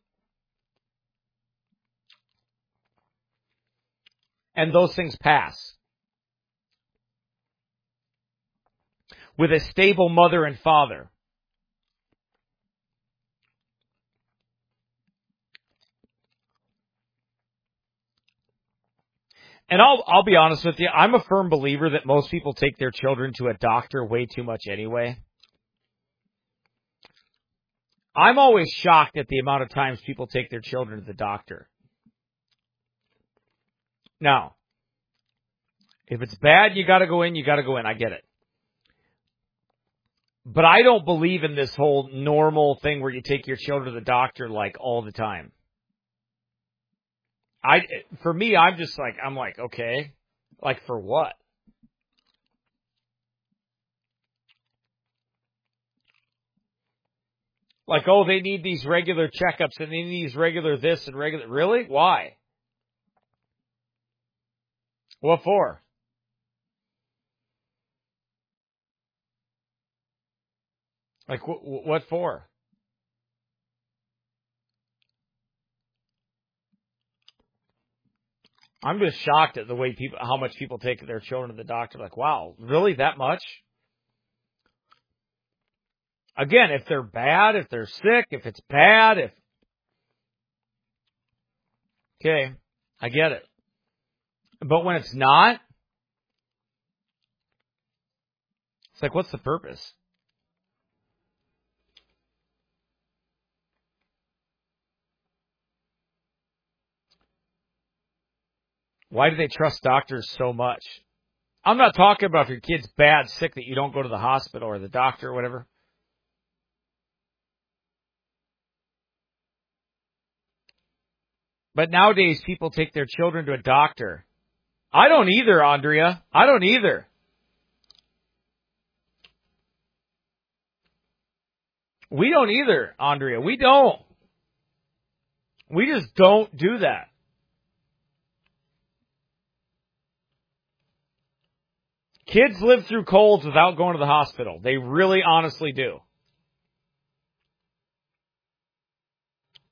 And those things pass. With a stable mother and father. And I'll be honest with you, I'm a firm believer that most people take their children to a doctor way too much anyway. I'm always shocked at the amount of times people take their children to the doctor. Now, if it's bad, you gotta go in, I get it. But I don't believe in this whole normal thing where you take your children to the doctor like all the time. For me, I'm like, okay, like for what? Like, oh, they need these regular checkups and they need these regular this and regular, really? Why? What for? Like, what for? I'm just shocked at the way how much people take their children to the doctor. Like, wow, really that much? Again, if they're bad, if they're sick, if it's bad, okay, I get it. But when it's not, it's like, what's the purpose? Why do they trust doctors so much? I'm not talking about if your kid's bad, sick, that you don't go to the hospital or the doctor or whatever. But nowadays, people take their children to a doctor. I don't either, Andrea. I don't either. We don't either, Andrea. We don't. We just don't do that. Kids live through colds without going to the hospital. They really honestly do.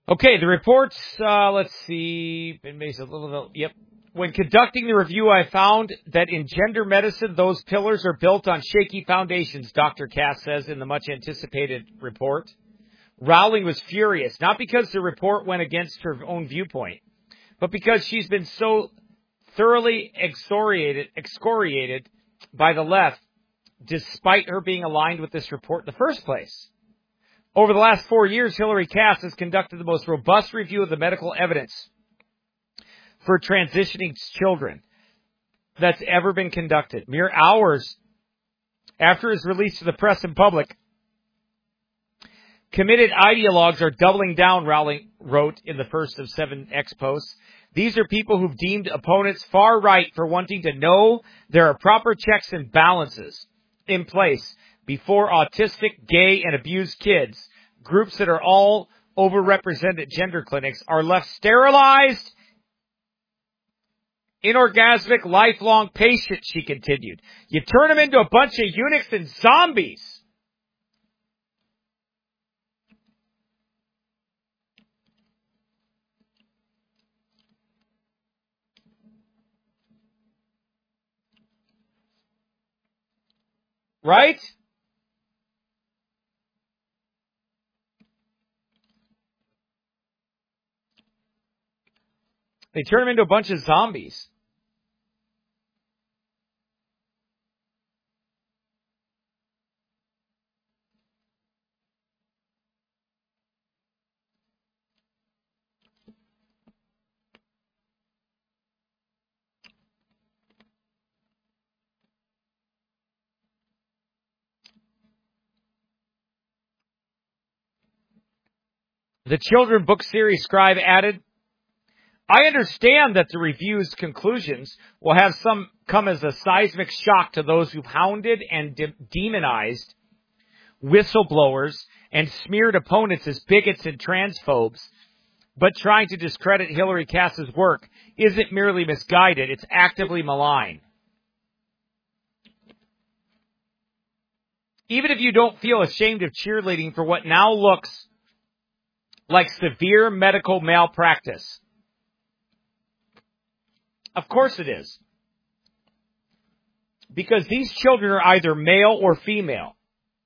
Okay, the reports, let's see, yep. When conducting the review, I found that in gender medicine, those pillars are built on shaky foundations, Dr. Cass says in the much-anticipated report. Rowling was furious, not because the report went against her own viewpoint, but because she's been so thoroughly excoriated by the left, despite her being aligned with this report in the first place. Over the last 4 years, Hillary Cass has conducted the most robust review of the medical evidence for transitioning children that's ever been conducted. Mere hours after his release to the press and public, committed ideologues are doubling down, Rowling wrote in the first of 7 X posts. These are people who've deemed opponents far right for wanting to know there are proper checks and balances in place before autistic, gay, and abused kids, groups that are all overrepresented at gender clinics, are left sterilized, inorgasmic, lifelong patients, she continued. You turn them into a bunch of eunuchs and zombies. Right? They turn them into a bunch of zombies. The children book series scribe added, I understand that the review's conclusions will have some come as a seismic shock to those who've hounded and demonized whistleblowers and smeared opponents as bigots and transphobes, but trying to discredit Hillary Cass's work isn't merely misguided, it's actively malign. Even if you don't feel ashamed of cheerleading for what now looks like severe medical malpractice. Of course it is. Because these children are either male or female.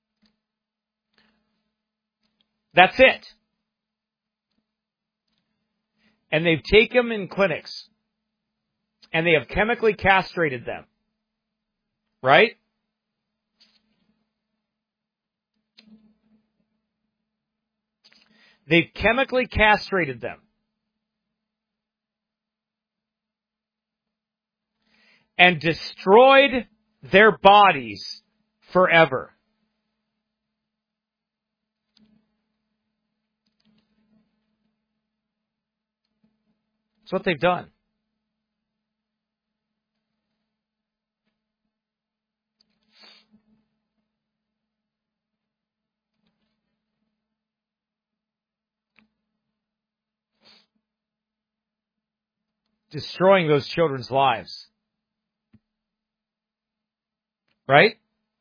That's it. And they've taken them in clinics. And they have chemically castrated them. Right? They've chemically castrated them. And destroyed their bodies forever. That's what they've done. Destroying those children's lives. Right?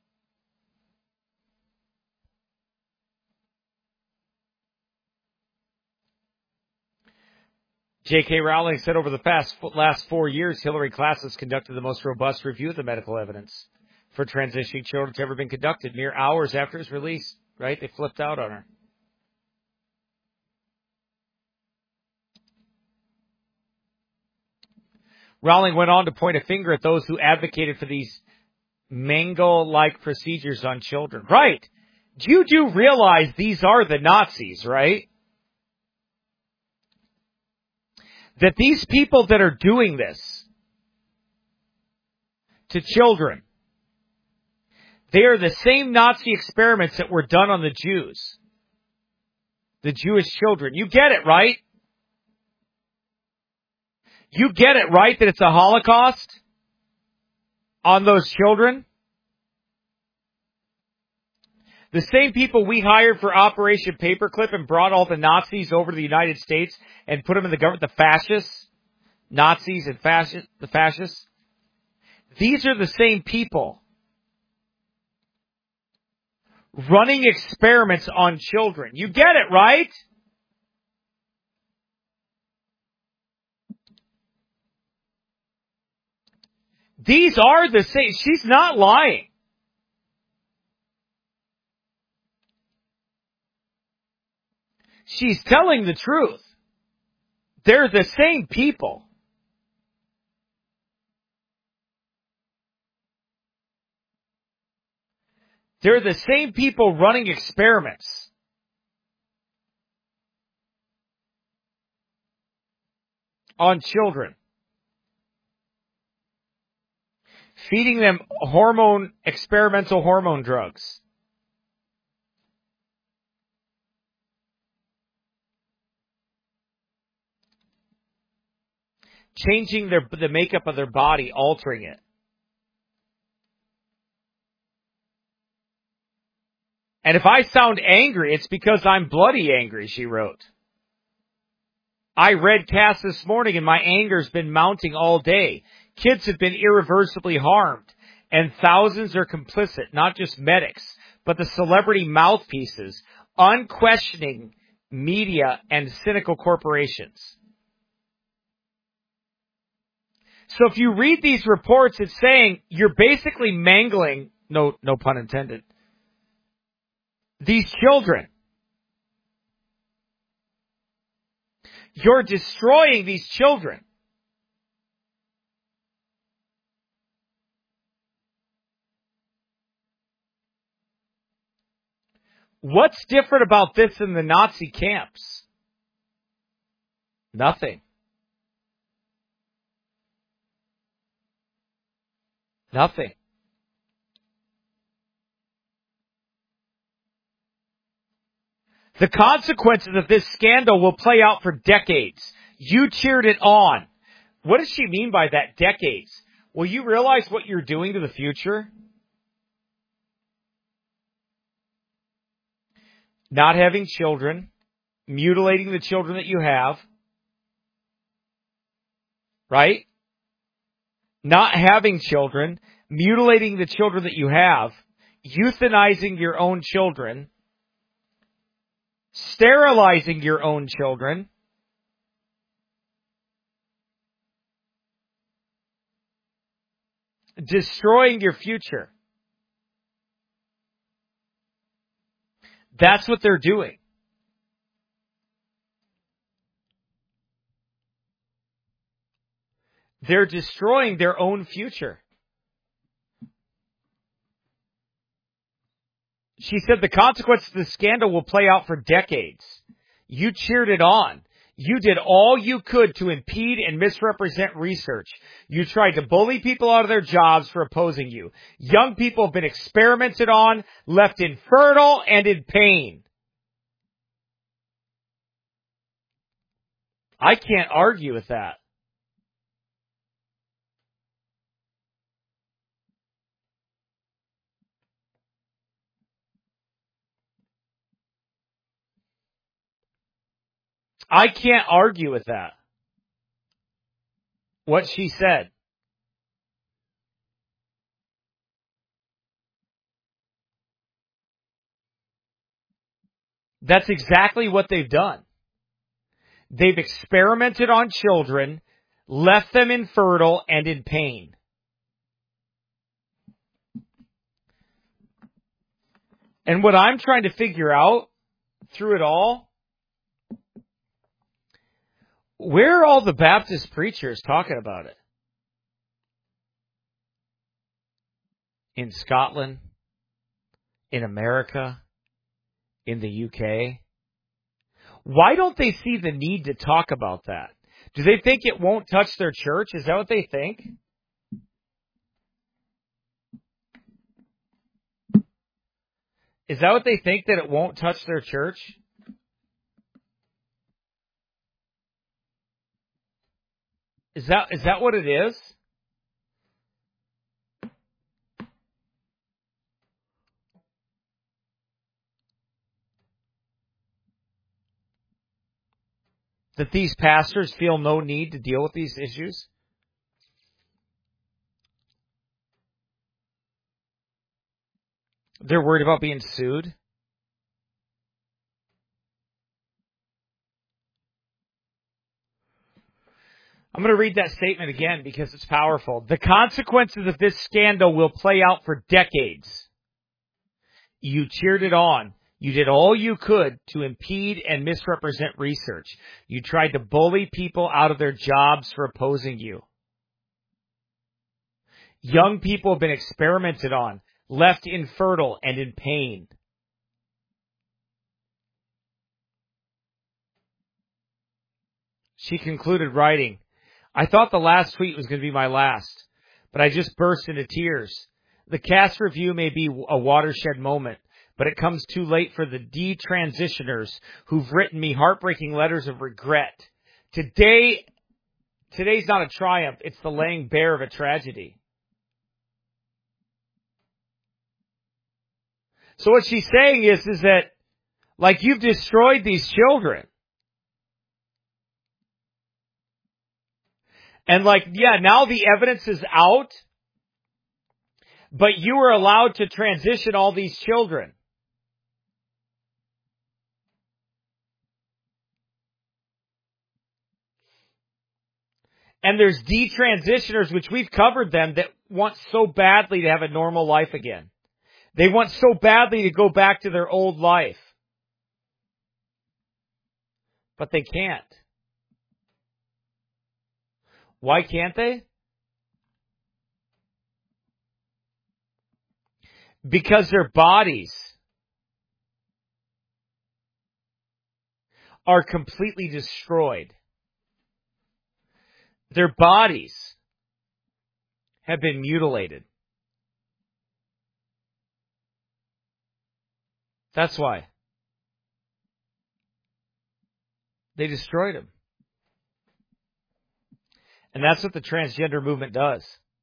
J.K. Rowling said over the last 4 years, Hillary Cass has conducted the most robust review of the medical evidence for transitioning children that's ever been conducted. Mere hours after his release, right? They flipped out on her. Rowling went on to point a finger at those who advocated for these Mengele-like procedures on children. Right. You do realize these are the Nazis, right? That these people that are doing this to children, they are the same Nazi experiments that were done on the Jews. The Jewish children. You get it, right? You get it, right, that it's a Holocaust on those children? The same people we hired for Operation Paperclip and brought all the Nazis over to the United States and put them in the government, the fascists, Nazis and the fascists. These are the same people running experiments on children. You get it, right? These are the same. She's not lying. She's telling the truth. They're the same people. They're the same people running experiments. On children. Feeding them experimental hormone drugs. Changing the makeup of their body, altering it. And if I sound angry, it's because I'm bloody angry, she wrote. I read Cass this morning and my anger's been mounting all day. Kids have been irreversibly harmed and thousands are complicit, not just medics, but the celebrity mouthpieces, unquestioning media and cynical corporations. So if you read these reports, it's saying you're basically mangling, no pun intended, these children. You're destroying these children. What's different about this in the Nazi camps? Nothing. Nothing. The consequences of this scandal will play out for decades. You cheered it on. What does she mean by that, decades? Will you realize what you're doing to the future? Not having children, mutilating the children that you have, right? Not having children, mutilating the children that you have, euthanizing your own children, sterilizing your own children, destroying your future. That's what they're doing. They're destroying their own future. She said the consequences of the scandal will play out for decades. You cheered it on. You did all you could to impede and misrepresent research. You tried to bully people out of their jobs for opposing you. Young people have been experimented on, left infertile and in pain. I can't argue with that. I can't argue with that. What she said. That's exactly what they've done. They've experimented on children, left them infertile and in pain. And what I'm trying to figure out through it all, where are all the Baptist preachers talking about it? In Scotland? In America? In the UK? Why don't they see the need to talk about that? Do they think it won't touch their church? Is that what they think? Is that what they think, that it won't touch their church? Is that what it is? That these pastors feel no need to deal with these issues? They're worried about being sued? I'm going to read that statement again because it's powerful. The consequences of this scandal will play out for decades. You cheered it on. You did all you could to impede and misrepresent research. You tried to bully people out of their jobs for opposing you. Young people have been experimented on, left infertile and in pain. She concluded writing, I thought the last tweet was going to be my last, but I just burst into tears. The Cass Review may be a watershed moment, but it comes too late for the detransitioners who've written me heartbreaking letters of regret. Today's not a triumph, it's the laying bare of a tragedy. So what she's saying is that, like, you've destroyed these children. And now the evidence is out, but you were allowed to transition all these children. And there's detransitioners, which we've covered them, that want so badly to have a normal life again. They want so badly to go back to their old life. But they can't. Why can't they? Because their bodies are completely destroyed. Their bodies have been mutilated. That's why. They destroyed them. And that's what the transgender movement does.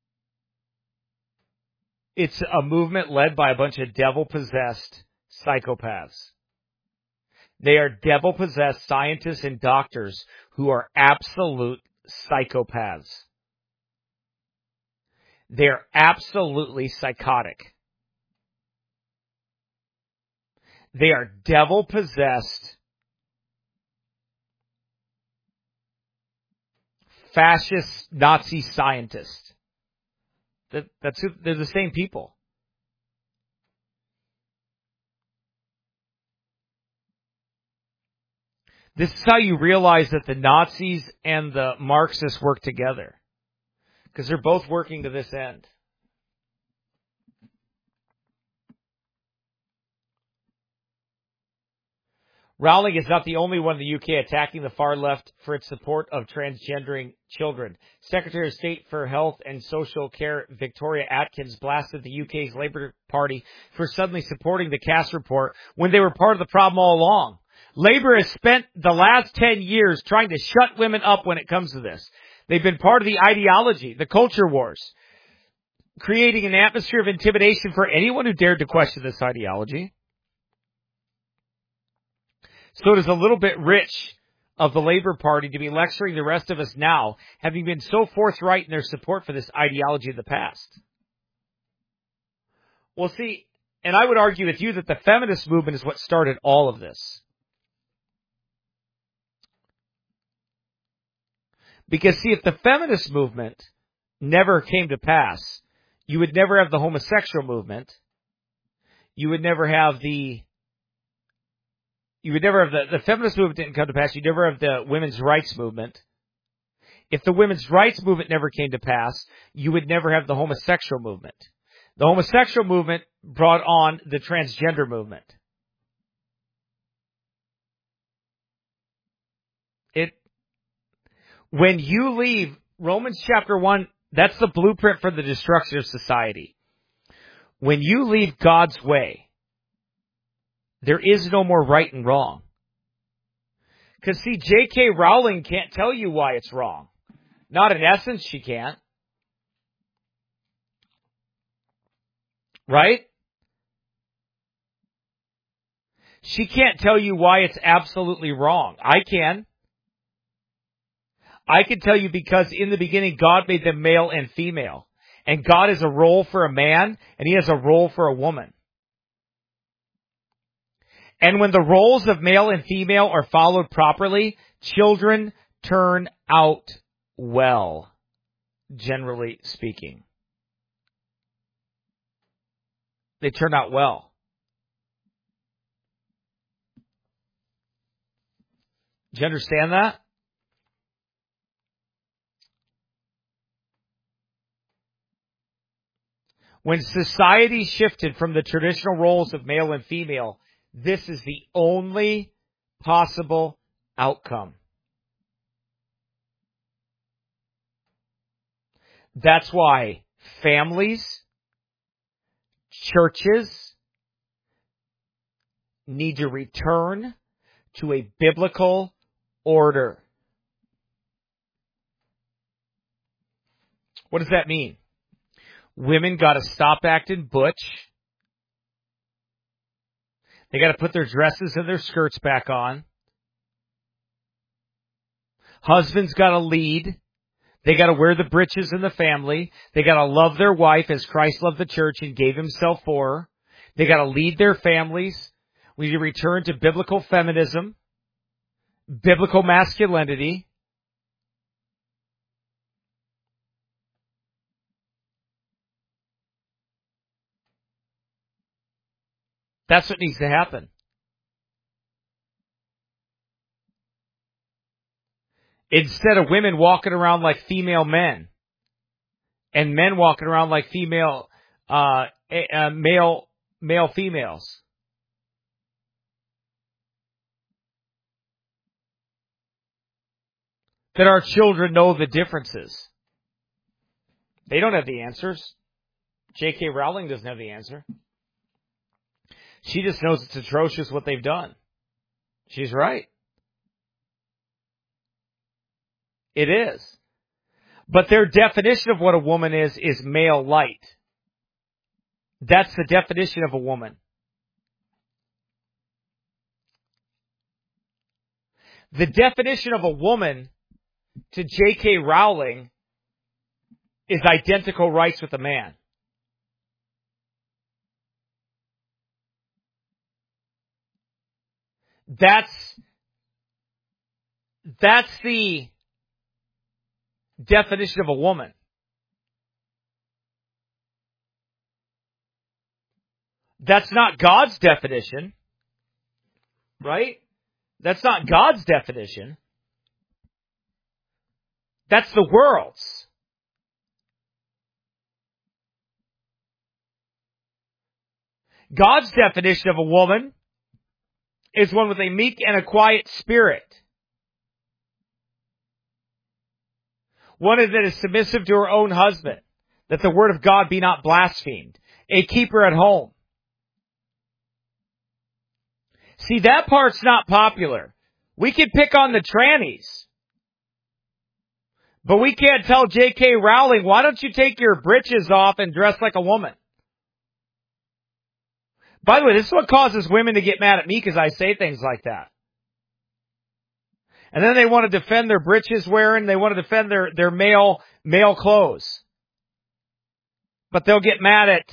It's a movement led by a bunch of devil-possessed psychopaths. They are devil-possessed scientists and doctors who are absolute psychopaths. They're absolutely psychotic. They are devil-possessed fascist Nazi scientists. They're the same people. This is how you realize that the Nazis and the Marxists work together. Because they're both working to this end. Rowling is not the only one in the UK attacking the far left for its support of transgendering children. Secretary of State for Health and Social Care Victoria Atkins blasted the UK's Labour Party for suddenly supporting the Cass report when they were part of the problem all along. Labour has spent the last 10 years trying to shut women up when it comes to this. They've been part of the ideology, the culture wars, creating an atmosphere of intimidation for anyone who dared to question this ideology. So it is a little bit rich of the Labour Party to be lecturing the rest of us now, having been so forthright in their support for this ideology of the past. Well, see, and I would argue with you that the feminist movement is what started all of this. Because, see, if the feminist movement never came to pass, you would never have the homosexual movement. You would never have the feminist movement didn't come to pass. You'd never have the women's rights movement. If the women's rights movement never came to pass, you would never have the homosexual movement. The homosexual movement brought on the transgender movement. When you leave Romans chapter 1, that's the blueprint for the destruction of society. When you leave God's way, there is no more right and wrong. Because, see, J.K. Rowling can't tell you why it's wrong. Not in essence, she can't. Right? She can't tell you why it's absolutely wrong. I can. I can tell you because in the beginning, God made them male and female. And God has a role for a man, and He has a role for a woman. And when the roles of male and female are followed properly, children turn out well, generally speaking. They turn out well. Do you understand that? When society shifted from the traditional roles of male and female, this is the only possible outcome. That's why families, churches need to return to a biblical order. What does that mean? Women got to stop acting butch. They got to put their dresses and their skirts back on. Husbands got to lead. They got to wear the breeches in the family. They got to love their wife as Christ loved the church and gave himself for her. They got to lead their families. We need to return to biblical feminism, biblical masculinity. That's what needs to happen. Instead of women walking around like female men and men walking around like male females. That our children know the differences. They don't have the answers. J.K. Rowling doesn't have the answer. She just knows it's atrocious what they've done. She's right. It is. But their definition of what a woman is male light. That's the definition of a woman. The definition of a woman to J.K. Rowling is identical rights with a man. That's the definition of a woman. That's not God's definition, right? That's not God's definition. That's the world's. God's definition of a woman is one with a meek and a quiet spirit. One that is submissive to her own husband, that the word of God be not blasphemed. A keeper at home. See, that part's not popular. We can pick on the trannies. But we can't tell J.K. Rowling, why don't you take your britches off and dress like a woman? By the way, this is what causes women to get mad at me because I say things like that. And then they want to defend their britches wearing, they want to defend their male clothes. But they'll get mad at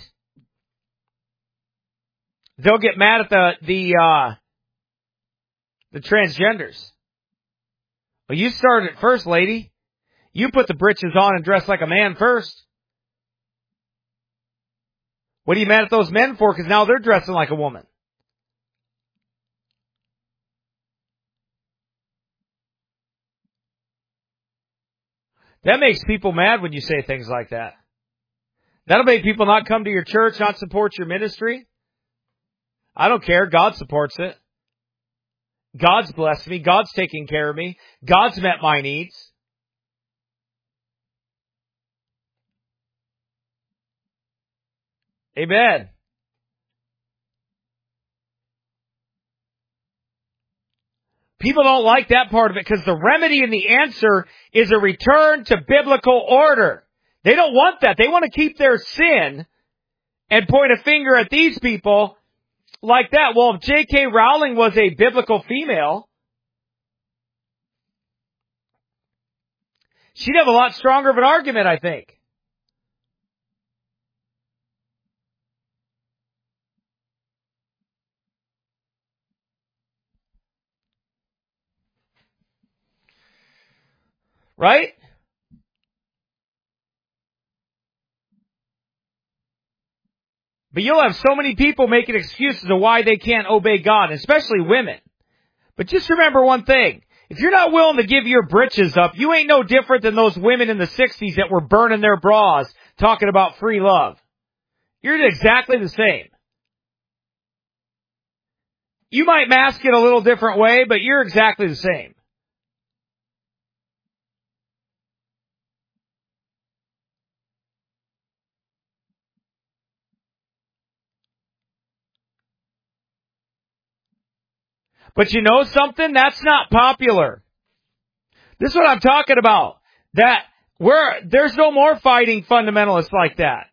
the transgenders. Well, you started it first, lady. You put the britches on and dress like a man first. What are you mad at those men for? Because now they're dressing like a woman. That makes people mad when you say things like that. That'll make people not come to your church, not support your ministry. I don't care. God supports it. God's blessed me. God's taking care of me. God's met my needs. Amen. People don't like that part of it because the remedy and the answer is a return to biblical order. They don't want that. They want to keep their sin and point a finger at these people like that. Well, if J.K. Rowling was a biblical female, she'd have a lot stronger of an argument, I think. Right? But you'll have so many people making excuses of why they can't obey God, especially women. But just remember one thing. If you're not willing to give your britches up, you ain't no different than those women in the 60s that were burning their bras talking about free love. You're exactly the same. You might mask it a little different way, but you're exactly the same. But you know something? That's not popular. This is what I'm talking about. There's no more fighting fundamentalists like that.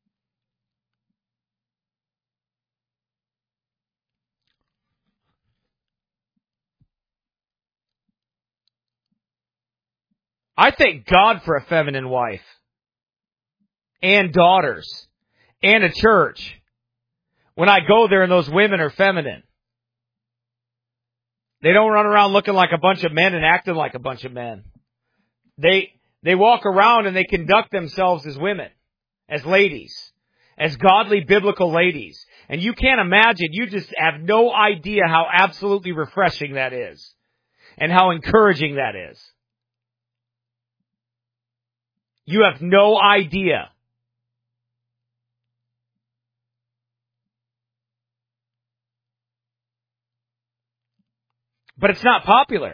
I thank God for a feminine wife. And daughters. And a church. When I go there and those women are feminine. They don't run around looking like a bunch of men and acting like a bunch of men. They walk around and they conduct themselves as women, as ladies, as godly biblical ladies. And you can't imagine, you just have no idea how absolutely refreshing that is. And how encouraging that is. You have no idea. But it's not popular.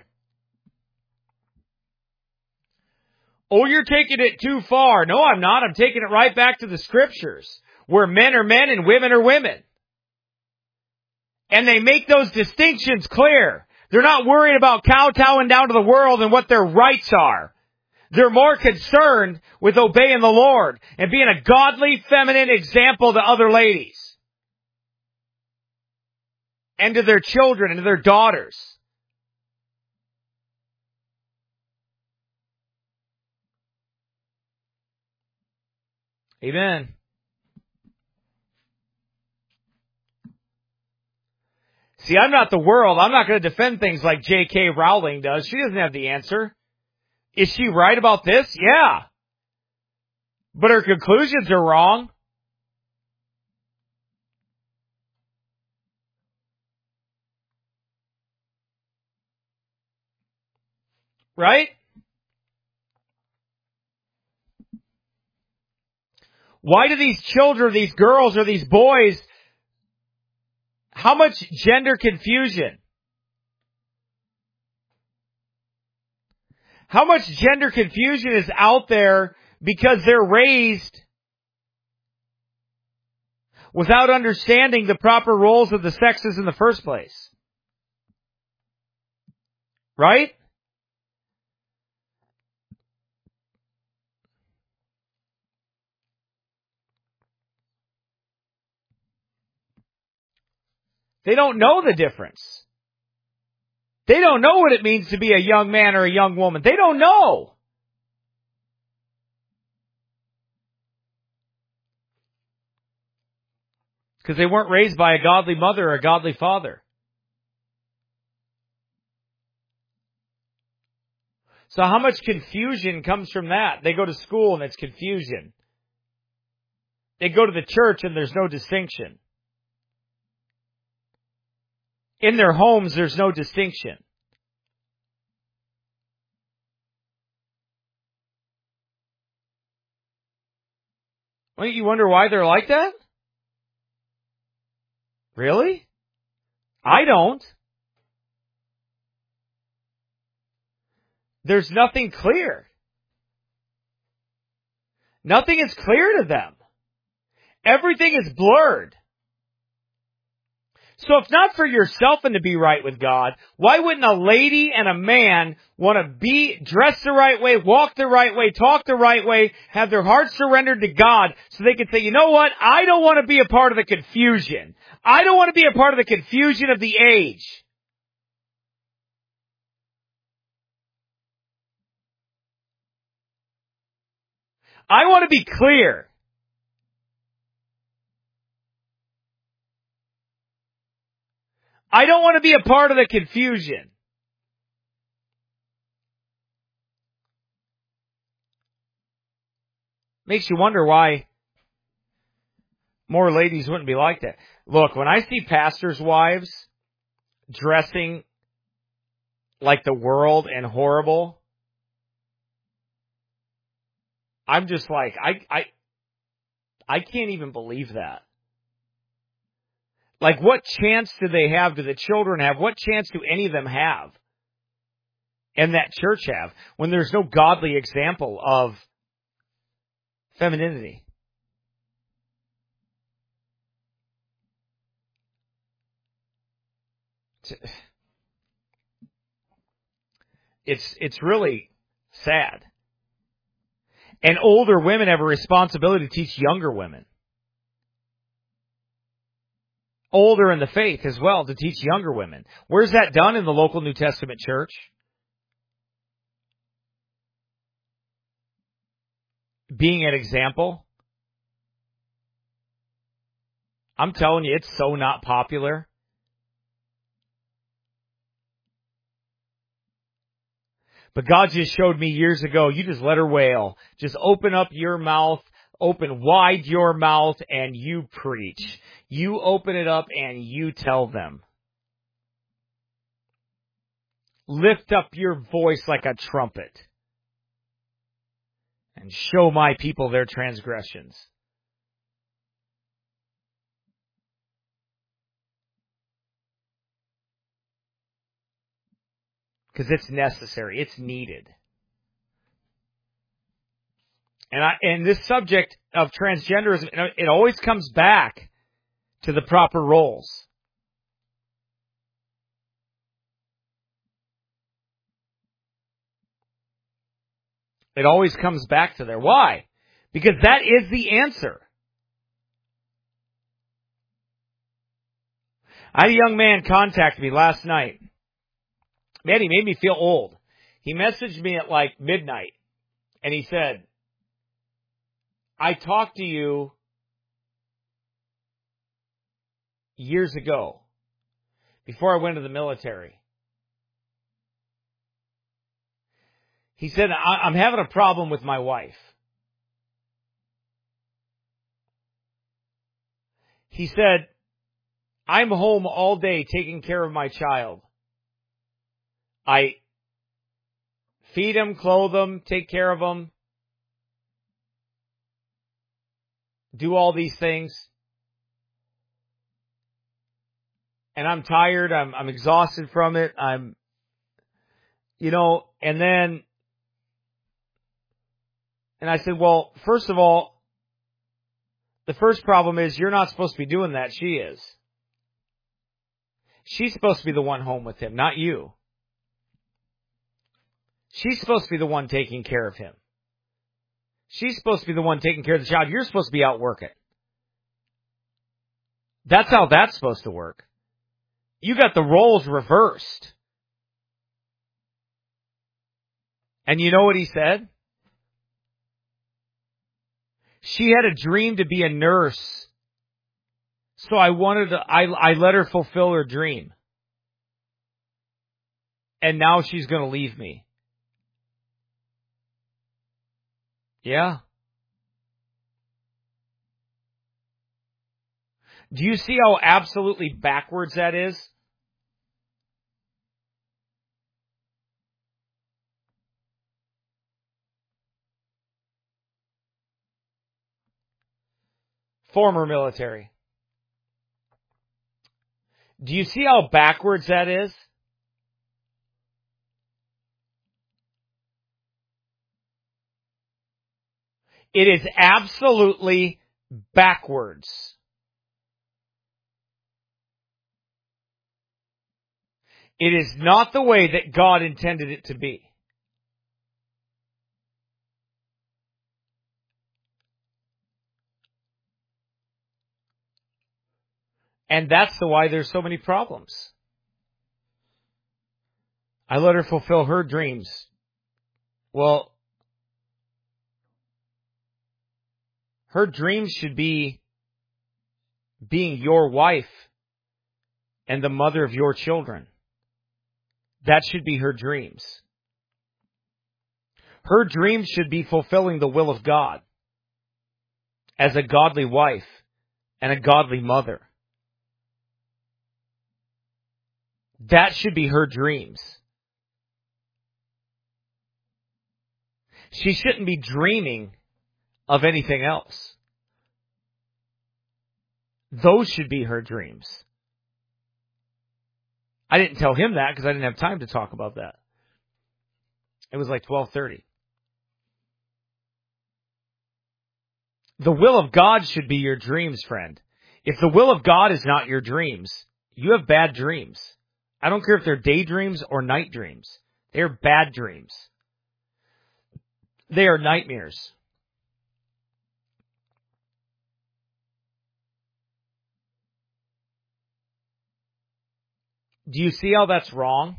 Oh, you're taking it too far. No, I'm not. I'm taking it right back to the scriptures, where men are men and women are women. And they make those distinctions clear. They're not worried about kowtowing down to the world and what their rights are. They're more concerned with obeying the Lord and being a godly, feminine example to other ladies. And to their children and to their daughters. Amen. See, I'm not the world. I'm not going to defend things like J.K. Rowling does. She doesn't have the answer. Is she right about this? Yeah. But her conclusions are wrong. Right? Why do these children, these girls, or these boys, how much gender confusion? How much gender confusion is out there because they're raised without understanding the proper roles of the sexes in the first place? Right? They don't know the difference. They don't know what it means to be a young man or a young woman. They don't know. Because they weren't raised by a godly mother or a godly father. So how much confusion comes from that? They go to school and it's confusion. They go to the church and there's no distinction. In their homes, there's no distinction. Don't you wonder why they're like that? Really? I don't. There's nothing clear. Nothing is clear to them. Everything is blurred. So if not for yourself and to be right with God, why wouldn't a lady and a man want to be dressed the right way, walk the right way, talk the right way, have their hearts surrendered to God so they can say, you know what? I don't want to be a part of the confusion. I don't want to be a part of the confusion of the age. I want to be clear. I don't want to be a part of the confusion. Makes you wonder why more ladies wouldn't be like that. Look, when I see pastors' wives dressing like the world and horrible, I'm just like, I can't even believe that. Like, what chance do they have? Do the children have? What chance do any of them have? And that church have? When there's no godly example of femininity. It's really sad. And older women have a responsibility to teach younger women. Older in the faith as well, to teach younger women. Where's that done? In the local New Testament church? Being an example. I'm telling you, it's so not popular. But God just showed me years ago, you just let her wail. Just open up your mouth, open wide your mouth, and you preach. You open it up and you tell them. Lift up your voice like a trumpet and show my people their transgressions. Because it's necessary. It's needed. And this subject of transgenderism, it always comes back to the proper roles. It always comes back to there. Why? Because that is the answer. I had a young man contact me last night. Man, he made me feel old. He messaged me at like midnight, and he said, I talked to you years ago, before I went to the military. He said, I'm having a problem with my wife. He said, I'm home all day taking care of my child. I feed him, clothe him, take care of him, do all these things. And I'm tired, I'm exhausted from it, and I said, well, first of all, the first problem is you're not supposed to be doing that, she is. She's supposed to be the one home with him, not you. She's supposed to be the one taking care of him. She's supposed to be the one taking care of the child. You're supposed to be out working. That's how that's supposed to work. You got the roles reversed. And you know what he said? She had a dream to be a nurse. So I let her fulfill her dream. And now she's going to leave me. Yeah. Do you see how absolutely backwards that is? Former military. Do you see how backwards that is? It is absolutely backwards. It is not the way that God intended it to be. And that's why there's so many problems. I let her fulfill her dreams. Well, her dreams should be being your wife and the mother of your children. That should be her dreams. Her dreams should be fulfilling the will of God as a godly wife and a godly mother. That should be her dreams. She shouldn't be dreaming of anything else. Those should be her dreams. I didn't tell him that because I didn't have time to talk about that. It was like 12:30. The will of God should be your dreams, friend. If the will of God is not your dreams, you have bad dreams. I don't care if they're daydreams or night dreams. They're bad dreams. They are nightmares. Do you see how that's wrong?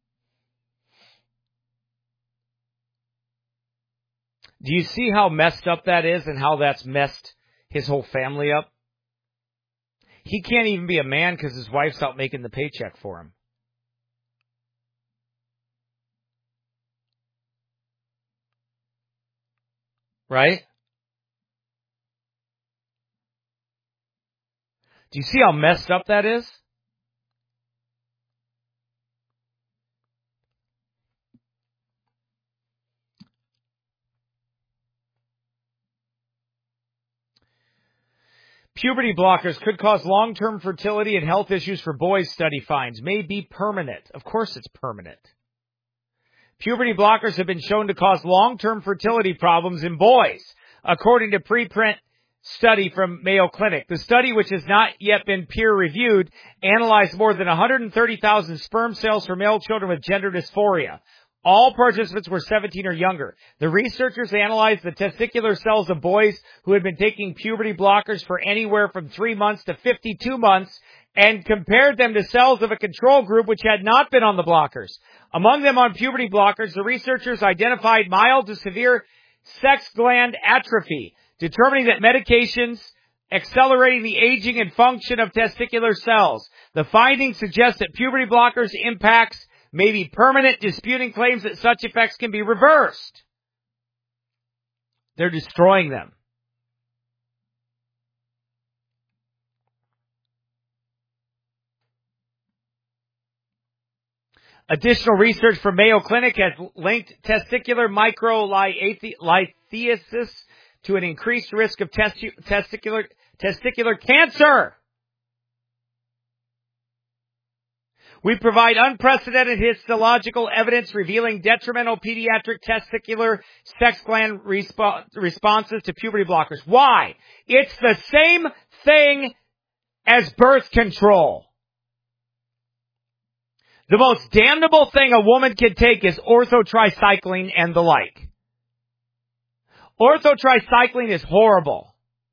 Do you see how messed up that is and how that's messed his whole family up? He can't even be a man because his wife's out making the paycheck for him. Right? Do you see how messed up that is? Puberty blockers could cause long-term fertility and health issues for boys, study finds. May be permanent. Of course it's permanent. Puberty blockers have been shown to cause long-term fertility problems in boys, according to preprint study from Mayo Clinic. The study, which has not yet been peer-reviewed, analyzed more than 130,000 sperm cells for male children with gender dysphoria. All participants were 17 or younger. The researchers analyzed the testicular cells of boys who had been taking puberty blockers for anywhere from 3 months to 52 months and compared them to cells of a control group which had not been on the blockers. Among them on puberty blockers, the researchers identified mild to severe sex gland atrophy, determining that medications accelerating the aging and function of testicular cells. The findings suggest that puberty blockers impacts may be permanent, disputing claims that such effects can be reversed. They're destroying them. Additional research from Mayo Clinic has linked testicular microlithiasis to an increased risk of testicular cancer. We provide unprecedented histological evidence revealing detrimental pediatric testicular sex gland responses to puberty blockers. Why? It's the same thing as birth control. The most damnable thing a woman can take is orthotricycline and the like. Orthotricycline is horrible.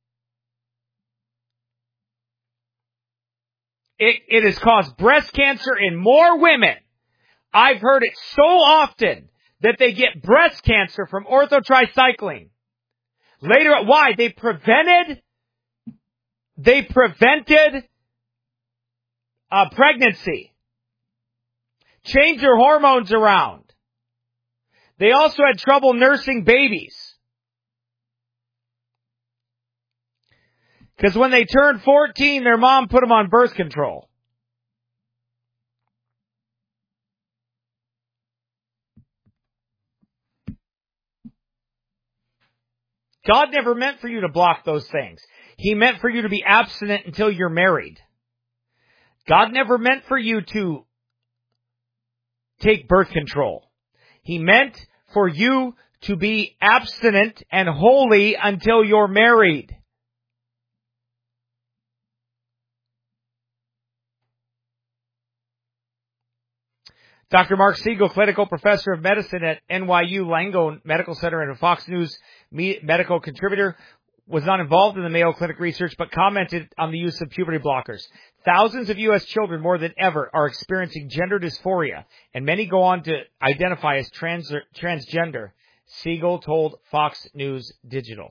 It has caused breast cancer in more women. I've heard it so often that they get breast cancer from orthotricycline. Later, why? They prevented pregnancy. Change your hormones around. They also had trouble nursing babies. Because when they turned 14, their mom put them on birth control. God never meant for you to block those things. He meant for you to be abstinent until you're married. God never meant for you to take birth control. He meant for you to be abstinent and holy until you're married. Dr. Mark Siegel, clinical professor of medicine at NYU Langone Medical Center and a Fox News medical contributor, was not involved in the Mayo Clinic research, but commented on the use of puberty blockers. Thousands of U.S. children, more than ever, are experiencing gender dysphoria, and many go on to identify as transgender, Siegel told Fox News Digital.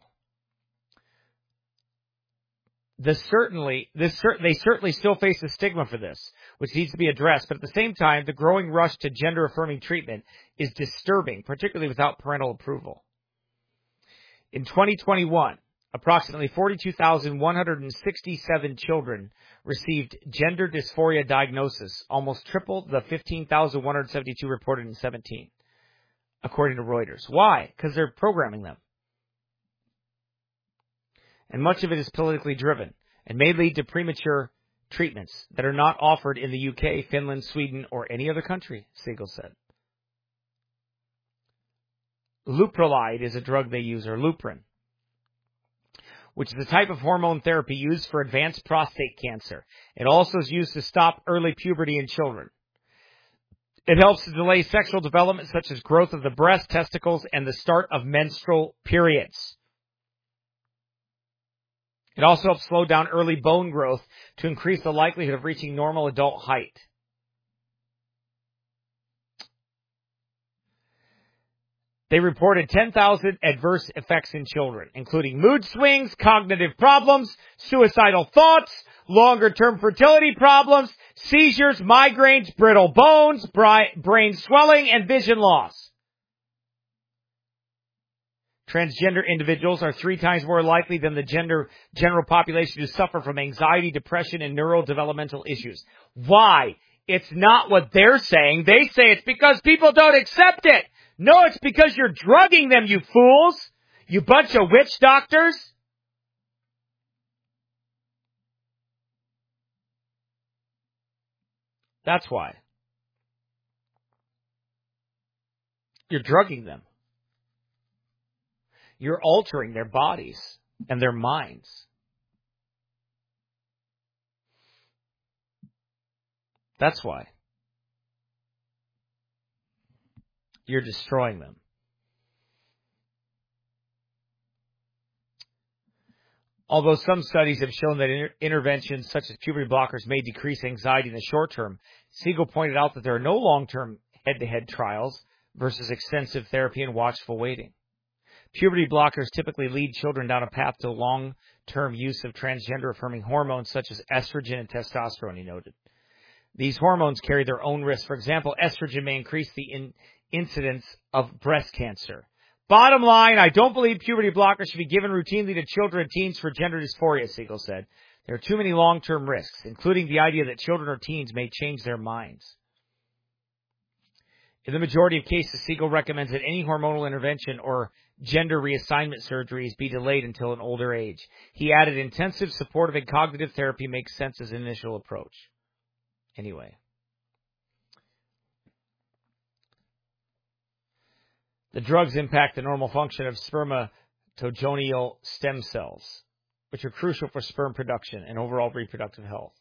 They certainly still face a stigma for this, which needs to be addressed. But at the same time, the growing rush to gender-affirming treatment is disturbing, particularly without parental approval. In 2021, approximately 42,167 children received gender dysphoria diagnosis, almost triple the 15,172 reported in 17, according to Reuters. Why? Because they're programming them. And much of it is politically driven and may lead to premature treatments that are not offered in the UK, Finland, Sweden, or any other country, Siegel said. Leuprolide is a drug they use, or Luprin, which is a type of hormone therapy used for advanced prostate cancer. It also is used to stop early puberty in children. It helps to delay sexual development such as growth of the breast, testicles, and the start of menstrual periods. It also helps slow down early bone growth to increase the likelihood of reaching normal adult height. They reported 10,000 adverse effects in children, including mood swings, cognitive problems, suicidal thoughts, longer-term fertility problems, seizures, migraines, brittle bones, brain swelling, and vision loss. Transgender individuals are 3 times more likely than the general population to suffer from anxiety, depression, and neurodevelopmental issues. Why? It's not what they're saying. They say it's because people don't accept it. No, it's because you're drugging them, you fools. You bunch of witch doctors. That's why. You're drugging them. You're altering their bodies and their minds. That's why. You're destroying them. Although some studies have shown that interventions such as puberty blockers may decrease anxiety in the short term, Siegel pointed out that there are no long-term head-to-head trials versus extensive therapy and watchful waiting. Puberty blockers typically lead children down a path to long-term use of transgender-affirming hormones such as estrogen and testosterone, he noted. These hormones carry their own risks. For example, estrogen may increase the incidence of breast cancer. Bottom line, I don't believe puberty blockers should be given routinely to children and teens for gender dysphoria, Siegel said. There are too many long-term risks, including the idea that children or teens may change their minds. In the majority of cases, Siegel recommends that any hormonal intervention or gender reassignment surgeries be delayed until an older age. He added intensive supportive and cognitive therapy makes sense as an initial approach. Anyway. The drugs impact the normal function of spermatogeneal stem cells, which are crucial for sperm production and overall reproductive health.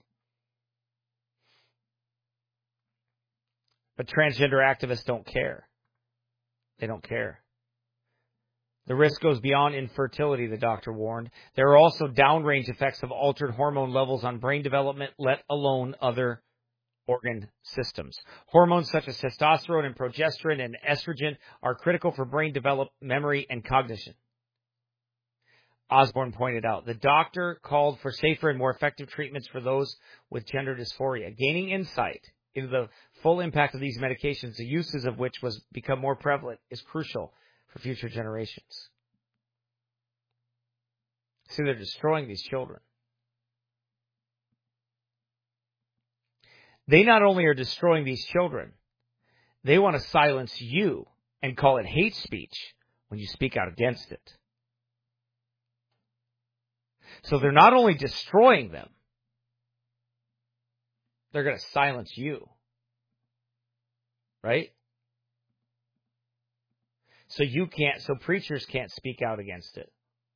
But transgender activists don't care. They don't care. The risk goes beyond infertility, the doctor warned. There are also downrange effects of altered hormone levels on brain development, let alone other organ systems. Hormones such as testosterone and progesterone and estrogen are critical for brain development, memory, and cognition. Osborne pointed out. The doctor called for safer and more effective treatments for those with gender dysphoria. Gaining insight into the full impact of these medications, the uses of which was become more prevalent, is crucial for future generations. See, they're destroying these children. They not only are destroying these children, they want to silence you and call it hate speech when you speak out against it. So they're not only destroying them, they're going to silence you. Right? So preachers can't speak out against it.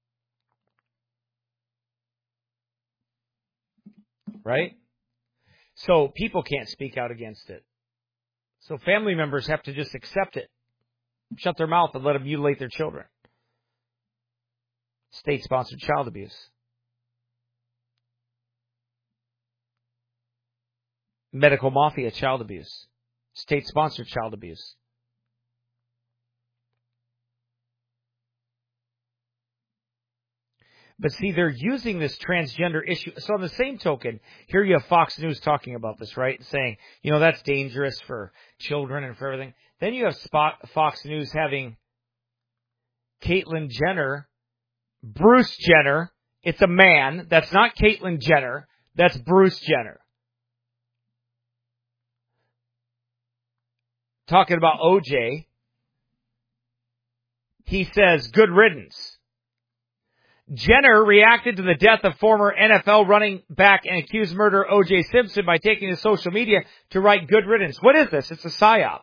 Right? So people can't speak out against it. So family members have to just accept it. Shut their mouth and let them mutilate their children. State-sponsored child abuse. Medical mafia child abuse. State-sponsored child abuse. But see, they're using this transgender issue. So on the same token, here you have Fox News talking about this, right? Saying, that's dangerous for children and for everything. Then you have Fox News having Caitlyn Jenner Bruce Jenner. It's a man. That's not Caitlyn Jenner. That's Bruce Jenner. Talking about OJ. He says, good riddance. Jenner reacted to the death of former NFL running back and accused murderer O.J. Simpson by taking to social media to write good riddance. What is this? It's a psyop.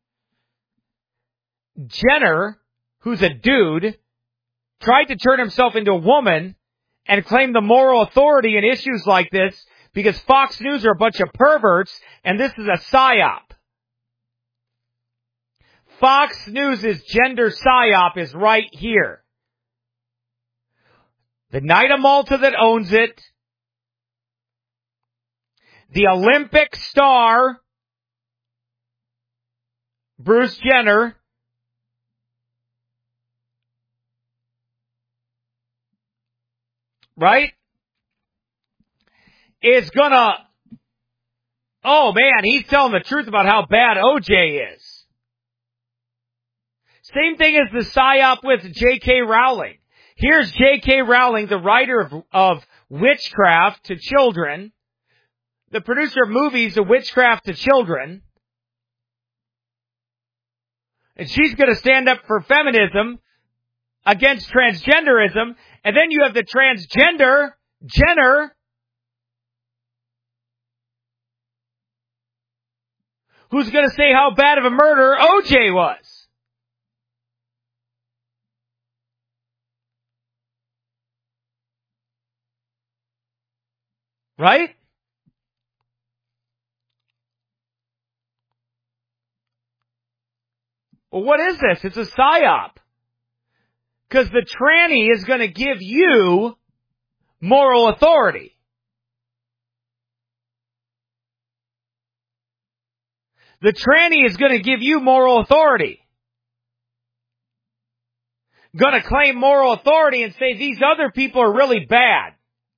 Jenner, who's a dude, tried to turn himself into a woman and claim the moral authority in issues like this because Fox News are a bunch of perverts and this is a psyop. Fox News' gender psyop is right here. The Knight of Malta that owns it, the Olympic star, Bruce Jenner, right, is gonna, oh man, he's telling the truth about how bad OJ is. Same thing as the psyop with J.K. Rowling. Here's J.K. Rowling, the writer of Witchcraft to Children, the producer of movies of Witchcraft to Children, and she's going to stand up for feminism against transgenderism, and then you have the transgender Jenner, who's going to say how bad of a murderer OJ was. Right? Well, what is this? It's a psyop. Because the tranny is going to give you moral authority. The tranny is going to give you moral authority. Going to claim moral authority and say these other people are really bad.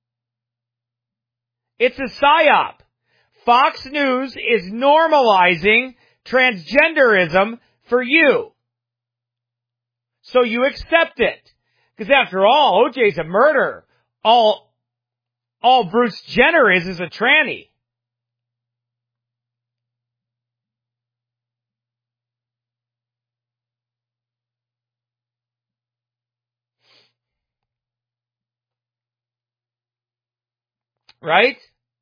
It's a psyop. Fox News is normalizing transgenderism for you. So you accept it. Because after all, OJ's a murderer. All Bruce Jenner is a tranny. Right?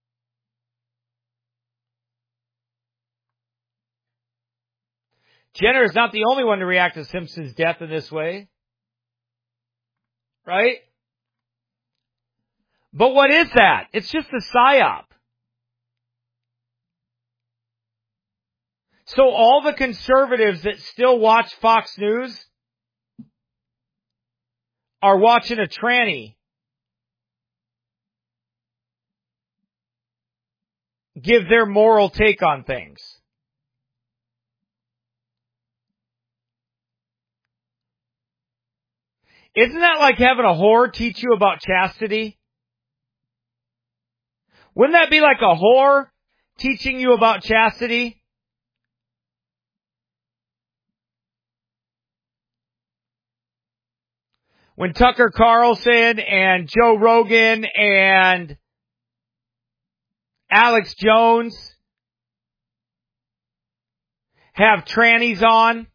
Jenner is not the only one to react to Simpson's death in this way. Right? But what is that? It's just a psyop. So all the conservatives that still watch Fox News are watching a tranny give their moral take on things. Isn't that like having a whore teach you about chastity? Wouldn't that be like a whore teaching you about chastity? When Tucker Carlson and Joe Rogan and Alex Jones have trannies on.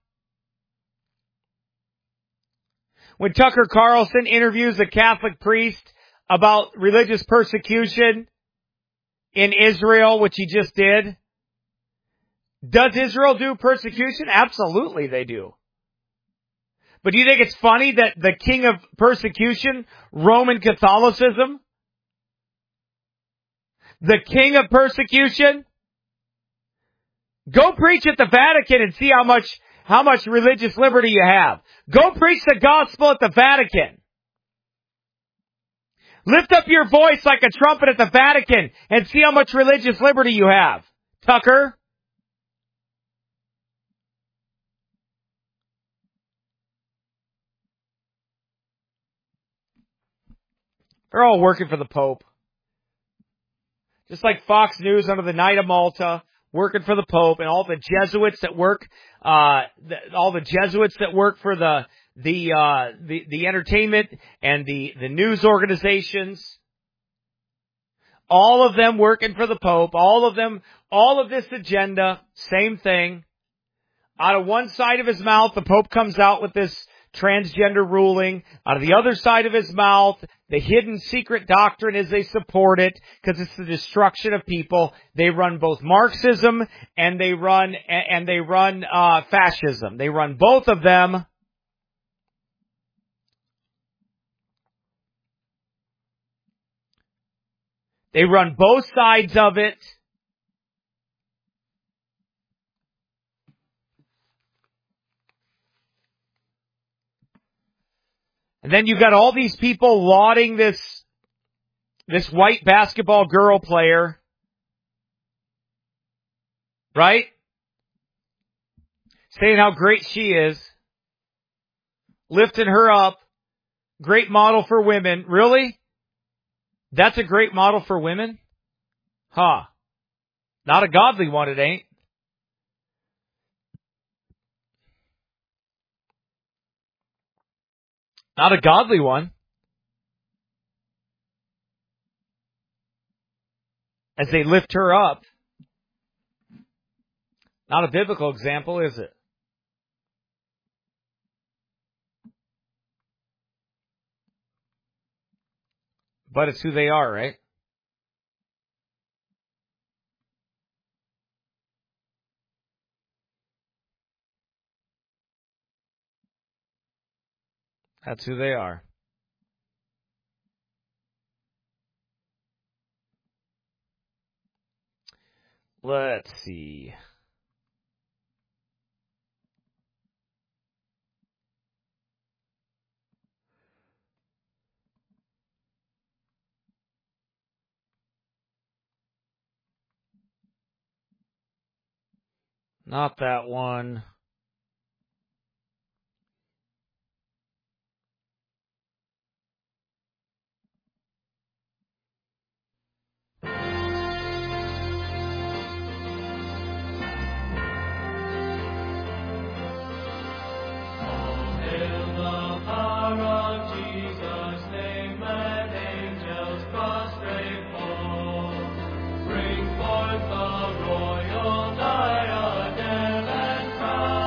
When Tucker Carlson interviews a Catholic priest about religious persecution in Israel, which he just did. Does Israel do persecution? Absolutely they do. But do you think it's funny that the king of persecution, Roman Catholicism, the king of persecution, go preach at the Vatican and see how much religious liberty you have. Go preach the gospel at the Vatican. Lift up your voice like a trumpet at the Vatican and see how much religious liberty you have. Tucker? They're all working for the Pope. Just like Fox News under the Knight of Malta, working for the Pope, and all the Jesuits that work, for the the entertainment and the news organizations, all of them working for the Pope, all of this agenda, same thing. Out of one side of his mouth, the Pope comes out with this transgender ruling. Out of the other side of his mouth, the hidden secret doctrine is they support it because it's the destruction of people. They run both Marxism and they run fascism. They run both of them. They run both sides of it. And then you've got all these people lauding this white basketball girl player. Right? Saying how great she is. Lifting her up. Great model for women. Really? That's a great model for women? Huh. Not a godly one, it ain't. Not a godly one. As they lift her up. Not a biblical example, is it? But it's who they are, right? That's who they are. Let's see. Not that one. Bring forth the royal diadem and crown.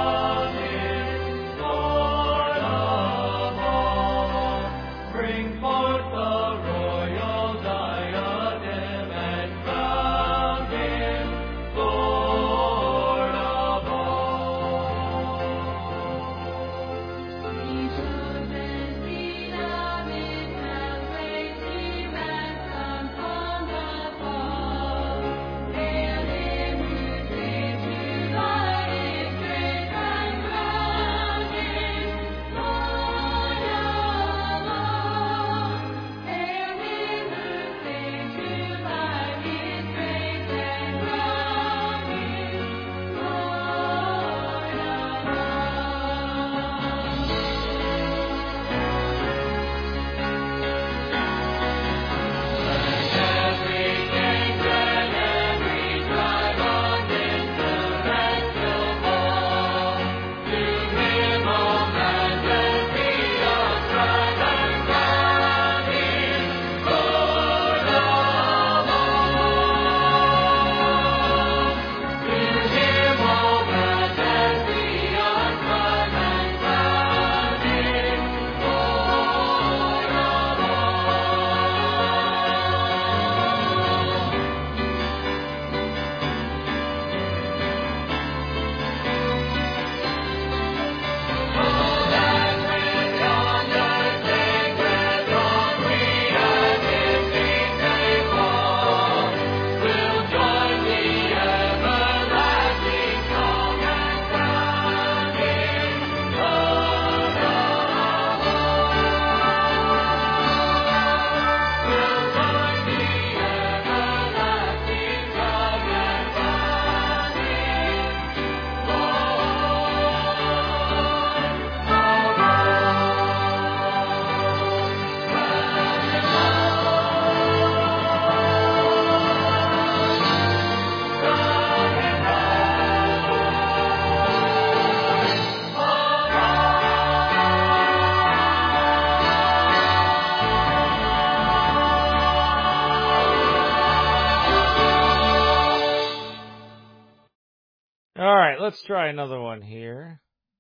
right, let's try another one here.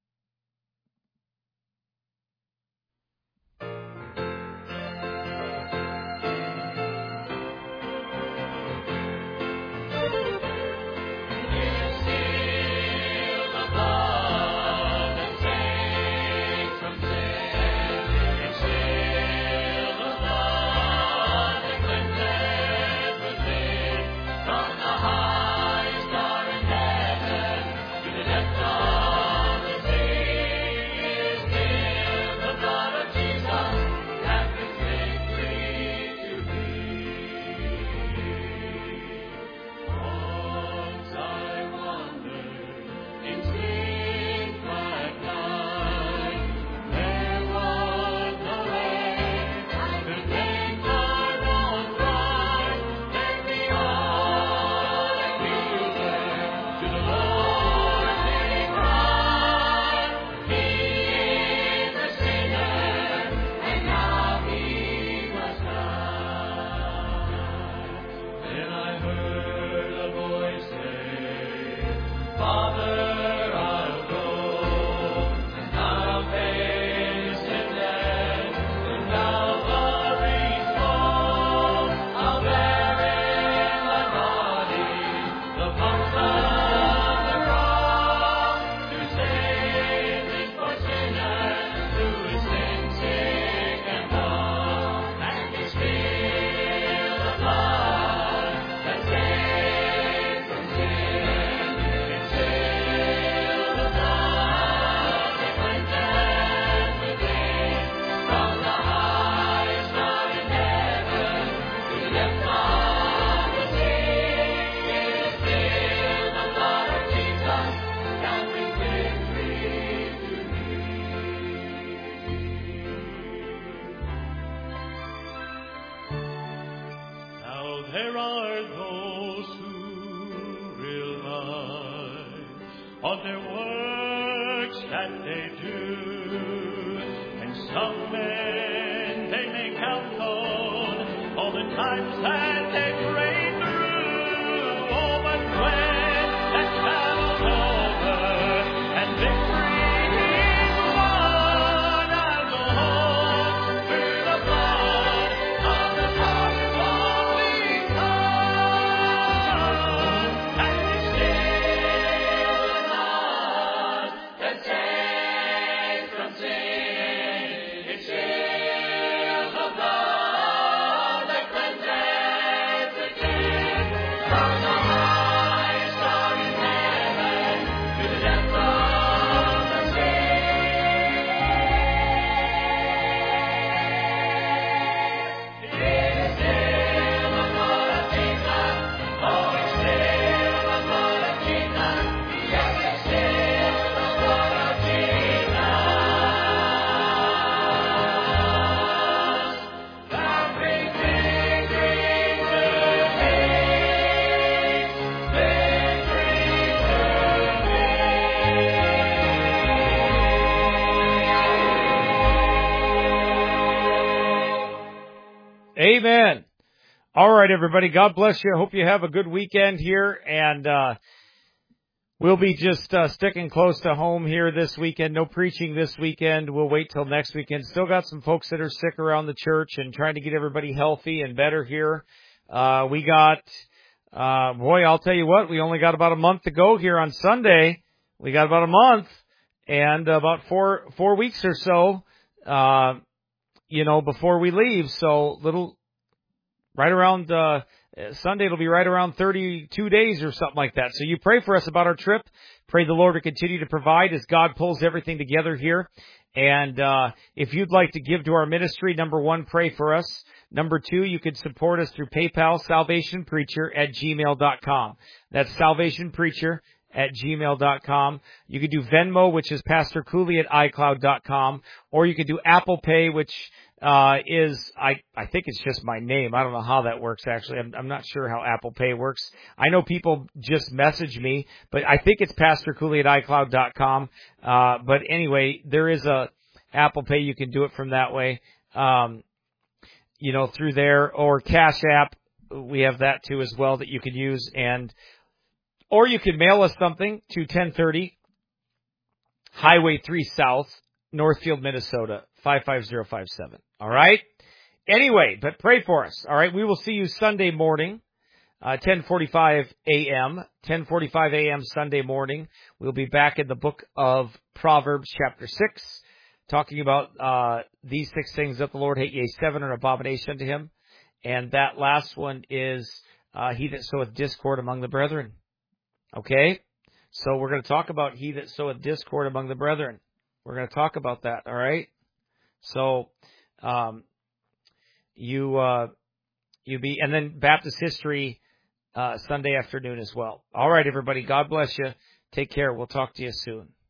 There are those who rely on their works that they do, and some men they may count on all the times that they pray through. Oh, but when that battle's over and victory is won, I'll go home through the blood of the cross. Amen. All right, everybody. God bless you. I hope you have a good weekend here. And we'll be just sticking close to home here this weekend. No preaching this weekend. We'll wait till next weekend. Still got some folks that are sick around the church and trying to get everybody healthy and better here. We got, I'll tell you what, we only got about a month to go here on Sunday. We got about a month and about four weeks or so, before we leave. So right around, Sunday, it'll be right around 32 days or something like that. So you pray for us about our trip. Pray the Lord to continue to provide as God pulls everything together here. And if you'd like to give to our ministry, number one, pray for us. Number two, you could support us through PayPal, salvationpreacher@gmail.com. That's salvationpreacher@gmail.com. You could do Venmo, which is Pastor Cooley at iCloud.com, or you could do Apple Pay, which is, I think it's just my name. I don't know how that works, actually. I'm not sure how Apple Pay works. I know people just message me, but I think it's Pastor Cooley at iCloud.com. But anyway, there is a Apple Pay. You can do it from that way, through there, or Cash App. We have that too as well that you can use. And Or you can mail us something to 1030 Highway 3 South, Northfield, Minnesota, 55057. All right? Anyway, but pray for us. All right? We will see you Sunday morning, 10:45 a.m. 10:45 a.m. Sunday morning. We'll be back in the book of Proverbs chapter 6, talking about these 6 things that the Lord hate, yea, 7 are an abomination unto him. And that last one is he that soweth discord among the brethren. Okay? So we're going to talk about he that soweth discord among the brethren. We're going to talk about that, all right? So and then Baptist history Sunday afternoon as well. All right, everybody. God bless you. Take care. We'll talk to you soon.